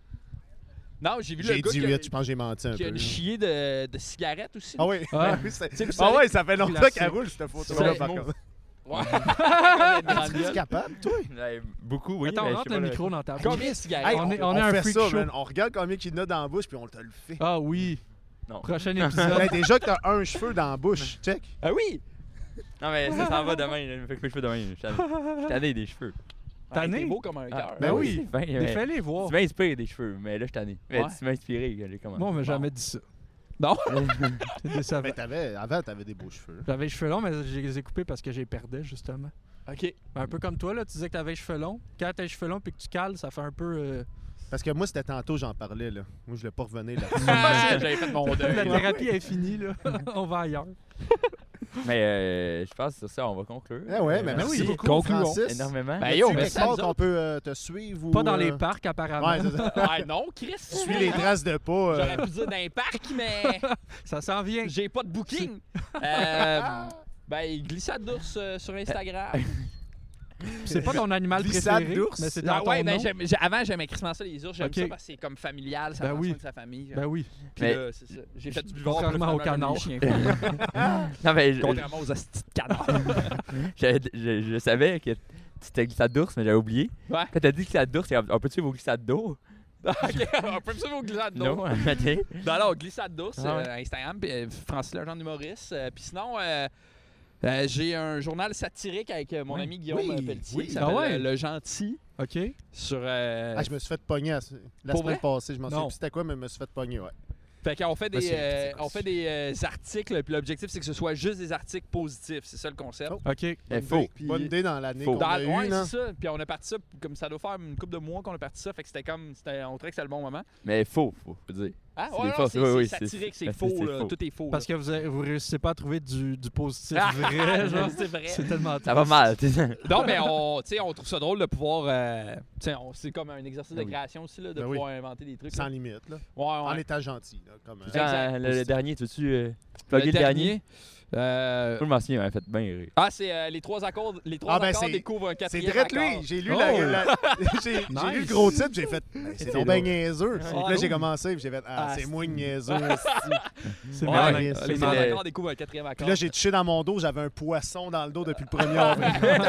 Non, j'ai vu le J'ai gars dit qui a, huit, je pense que j'ai menti un qui a peu. une là. chier de, de cigarettes aussi. Ah oui, Ah. oui, c'est- sais, vous ah savez- ouais, ça fait longtemps Classique. qu'elle roule cette photo-là C'est par vrai. contre. Ouais. Une grande Tu es gueule. capable, toi? Ouais, beaucoup, oui. Attends, mais on je rentre sais le pas micro dans ta bouche. Combien de cigarettes? Hey, on on, est- on est un fait freak ça, show. man. On regarde combien qu'il y en a dans la bouche puis on te le fait. Ah oui. Non. Prochain Ben, épisode. déjà que t'as un cheveu dans la bouche. Check. Ah oui! Non, mais ça s'en va demain. là. Fait que mes cheveux demain. Je suis tanné. Je suis tanné des cheveux. T'as Ouais, né? T'es beau comme un Ah, cœur. Ben oui. c'est bien, mais- Défais-les voir. Tu m'inspires des cheveux, mais là, je suis tanné. Mais Ouais. tu m'as inspiré quand j'ai commencé. Moi, on m'a Bon. jamais dit ça. Non? C'est décevant. Ben, t'avais, avant, t'avais des beaux cheveux. J'avais les cheveux longs, mais je les ai coupés parce que j'ai perdais, justement. OK. Un peu comme toi, là, tu disais que t'avais les cheveux longs. Quand t'as les cheveux longs puis que tu cales, ça fait un peu euh, Parce que moi, c'était tantôt, j'en parlais. Là. Moi, je voulais pas revenir là-dessus. J'avais fait mon deuil. La thérapie est finie, là. On va ailleurs. Mais euh, je pense que sur ça, on va conclure. Eh ouais, mais Euh, merci oui. beaucoup, Concluons. Francis. Énormément. Ben, Y yo, a-t-il merci quelque à part vous qu'on autres. peut euh, te suivre ou. Pas dans euh, les parcs, apparemment. Ouais, c'est ça. Ah non, Chris. Suis les traces de pas. euh, J'aurais pu dire dans les parcs, mais Ça s'en vient. j'ai pas de booking. Euh, ben, glissade d'ours euh, sur Instagram. C'est pas ton animal Glissade préféré, d'ours. mais c'est dans Ah ton ouais, ben, nom. j'aime- j'ai- avant, j'aimais crissement ça, les ours. J'aime Ok. ça parce que c'est comme familial, ça Ben prend oui. soin de sa famille. Ben oui. Puis Mais- là, c'est ça. J'ai fait du buvard. Contrairement puis là, au finalement, canard. j'aime les chiens fous. Non, mais je, Contrairement aux astis de canards. je, je- je savais que c'était glissade d'ours, mais j'avais oublié. Ouais. Quand t'as dit glissade d'ours, c'est- on peut suivre vos glissades d'eau? OK, on peut me suivre aux glissades d'ours. Non, ok. Non, alors, glissade d'ours, Ah ouais. euh, Instagram, puis euh, Francis Legendre humoriste. Euh, puis sinon, euh, euh, j'ai un journal satirique avec euh, mon Oui. ami Guillaume Oui, euh, Pelletier oui. qui s'appelle Ah ouais? euh, Le Gentil OK. sur... euh, Ah, je me suis fait pogner la, la Pour semaine vrai? passée. Je m'en souviens Non. plus c'était quoi, mais je me suis fait pogner, ouais. Fait qu'on fait Ben, des, c'est- euh, c'est- on fait des euh, articles, puis l'objectif, c'est que ce soit juste des articles positifs. C'est ça le concept. Oh. OK. Eh, Bonne faux. idée. Puis- Bonne idée dans l'année Faux. qu'on Dans, a ouais, eue, là. c'est ça. Puis on a parti ça, comme ça doit faire une couple de mois qu'on a parti ça. Fait que c'était comme, c'était, on trouvait que c'était le bon moment. Mais faux, faut faut dire. Ah, C'est ouais, des non, fausses, c'est, oui, c'est oui, c'est- satirique, c'est c'est- faux, c'est là. faux. Tout est faux. Parce que vous, avez- vous réussissez pas à trouver du, du positif Ah, vrai, genre. c'est vrai. C'est tellement Ça va mal, tu sais. Non, mais on, tu sais, on trouve ça drôle de pouvoir. euh, tu sais, on- c'est comme un exercice Ben de oui. création aussi, là, de Ben oui. pouvoir inventer des trucs. Sans là. limite, là. Ouais, En ouais. étant gentil, là. Comme, euh, Quand, Exact. le, le dernier, tu veux-tu euh, plugger Le le dernier? euh, Tout le m'en m'avait fait bien rire. Ah, c'est euh, les trois accords. Les trois Ah, ben, accords c'est- découvrent un C'est quatrième direct accord. lui. J'ai lu, Oh. la, la- j'ai, j'ai Nice. lu le gros titre, j'ai fait. Ben, c'est C'est donc bien drôle. niaiseux. Puis là, Ouais. j'ai commencé, puis j'ai fait. Ah, Ah, c'est c'est- moins niaiseux. C'est Ouais, malin. ouais, C'est les c'est trois malin. le- accords découvrent un quatrième accord. Puis là, j'ai touché dans mon dos, j'avais un poisson dans le dos depuis le premier avril.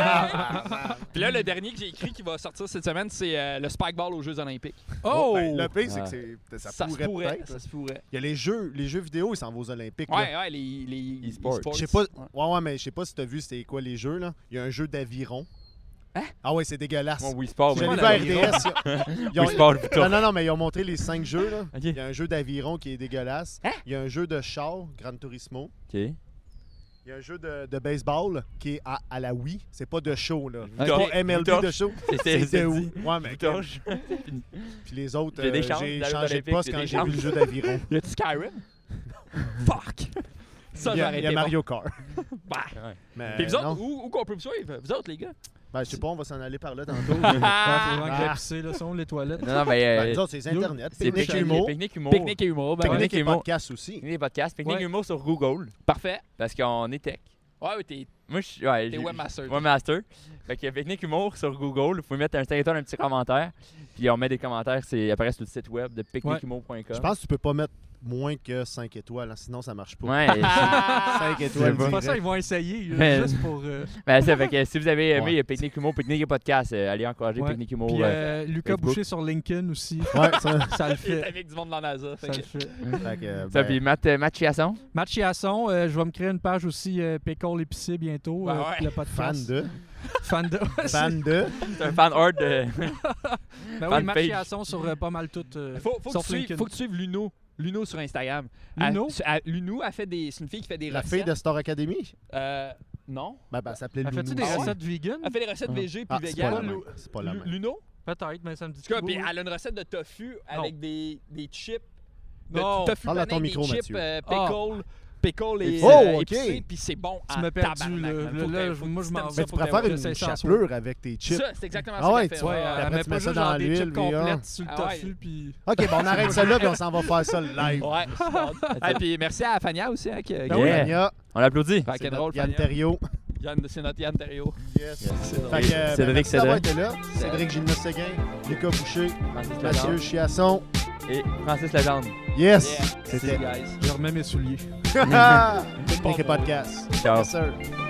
Puis là, le dernier que j'ai écrit qui va sortir cette semaine, c'est euh, le Spikeball aux Jeux Olympiques. Oh! Ben, le pire, c'est que Ouais. c'est, ça, Ça se pourrait pourrait. peut-être. Ça se pourrait. Il y a les jeux, les jeux vidéo, ils s'en vont aux Olympiques. là. Ouais, ouais, les, les E-sports. e-sports. Je sais pas. Ouais. Ouais, ouais, mais je sais pas si t'as vu c'était quoi les jeux, là. Il y a un jeu d'aviron. Hein? Ah ouais, c'est dégueulasse. Mon Wii Sport, Je mais l'ai moi, vu à R D S. ils ont- ils ont- Wii Sport, Non, putain. non, non, mais ils ont montré les cinq jeux, là. Ok. Il y a un jeu d'aviron qui est dégueulasse. Hein? Il y a un jeu de char, Gran Turismo. Ok. Il y a un jeu de, de baseball qui est à, à la Wii. C'est pas de show, là. C'est Ok. pas M L B Torche. de show. C'est C'est de dit. Wii. Ouais, mais Torche. Puis les autres, J'ai des euh, chances j'ai d'aller aux changé de Olympiques, poste j'ai quand des j'ai vu chances. le jeu d'aviron. Y a-tu Skyrim? Fuck! Ça, Il y a, j'aurais il y a été Mario Kart. bon. Bah. Ouais. Mais Puis vous autres, non. où, où qu'on peut me suivre? Vous autres, les gars? Ben, je sais pas, on va s'en aller par là tantôt. Ouais, faut vraiment que j'aille Ah. pisser, là. Sont où les toilettes? Non, non, mais. Ben, euh, nous autres, c'est Internet. c'est Pique-nique Pique-nique humour. Pique-nique humour. Pique-nique et humour. Ben ouais. Pique-nique et humour. podcast aussi. Pique-nique et podcast. Pique-nique Ouais. humour sur Google. Parfait. Parce qu'on est tech. Ouais, ouais, t'es, Moi, je suis. Ouais, t'es j'ai- webmaster. Webmaster. Fait que Pique-nique humour sur Google. Vous pouvez mettre un cinq étoiles, un petit commentaire. Puis on met des commentaires. C'est apparaît sur le site web de pique nique humour point com. Je pense que tu peux pas mettre moins que cinq étoiles, hein, sinon ça marche pas. Ouais. cinq C'est étoiles. bon. C'est pas ça, direct. ils vont essayer, là, Mais- juste pour... euh, Ben, ça fait que si vous avez aimé Ouais. Pique-nique humour, Pique-nique et podcast, euh, allez encourager Ouais. Pique-nique humour. Puis euh, euh, Lucas Facebook. Boucher sur LinkedIn aussi. Ouais, ça. Ça le Il est fait. avec du monde dans la NASA. Ça fait le que- fait. Fait que, Ça, ben, puis Matt, euh, Matt Chiasson. Matt Chiasson, euh, je vais me créer une page aussi, euh, Pécole épicé bientôt. Ouais, euh, ouais. Le fan podcast. de. Fan de. Fan de. C'est un fan art de. Ben oui, fan Matt page. Chiasson sur euh, pas mal tout. euh, Faut, faut, que sauf tu suives, LinkedIn. faut que tu suives Luno. Luno sur Instagram. Luno? Elle- elle- Luno a fait des. C'est une fille qui fait des La recettes. fille de Star Academy. Euh, Non? Ben, ben, ça s'appelait Elle Lounou. fait-tu des Ah ouais? recettes vegan? Elle fait des recettes Ah. végé puis Ah, c'est pas la vegan. même. C'est pas la Lu- même. Luno? Peut-être, mais ça me dit En tout cas, tout. puis elle a une recette de tofu avec des, des chips. De Non. tofu Parle à pané ton avec micro, des chips, Mathieu. euh, Ah. pickle, pickle et Oh, euh, ok. épicé, puis c'est bon Tu en m'as perdu, tabarnak, là. man. Là, Faut que- là, faut moi, que je tu m'en- t'aimes Mais ça tu pour pourrais ta faire voix. une c'est sans chapelure avec tes chips. Ça, c'est exactement Ah ça ouais, qu'elle fait. tu- Ouais, Puis elle après, met tu pas mets ça juste dans genre des l'huile, chips puis, hein. complètes sur le Ah ouais. tofu, puis... OK, ben on arrête ça là, puis on s'en va faire ça live. Ouais, c'est bon. Et puis merci à Fania aussi. Hein, qui, qui- Ben oui, Yeah. Ania, On l'applaudit. Fait c'est qu'elle est notre drôle, Yann Fania. Thériault. Yann- C'est notre Yann Thériault. Yes. C'est drôle. Fait que, euh, ben, Cédric merci d'avoir Cédrin. été là. Cédric Gilles-Séguin, Lucas Boucher, Francis Mathieu Legendre Chiasson. et Francis Legendre. Yes! Yeah. C'était Merci, guys. Je remets mes souliers. Technique et podcast. Ciao. Yes, sir.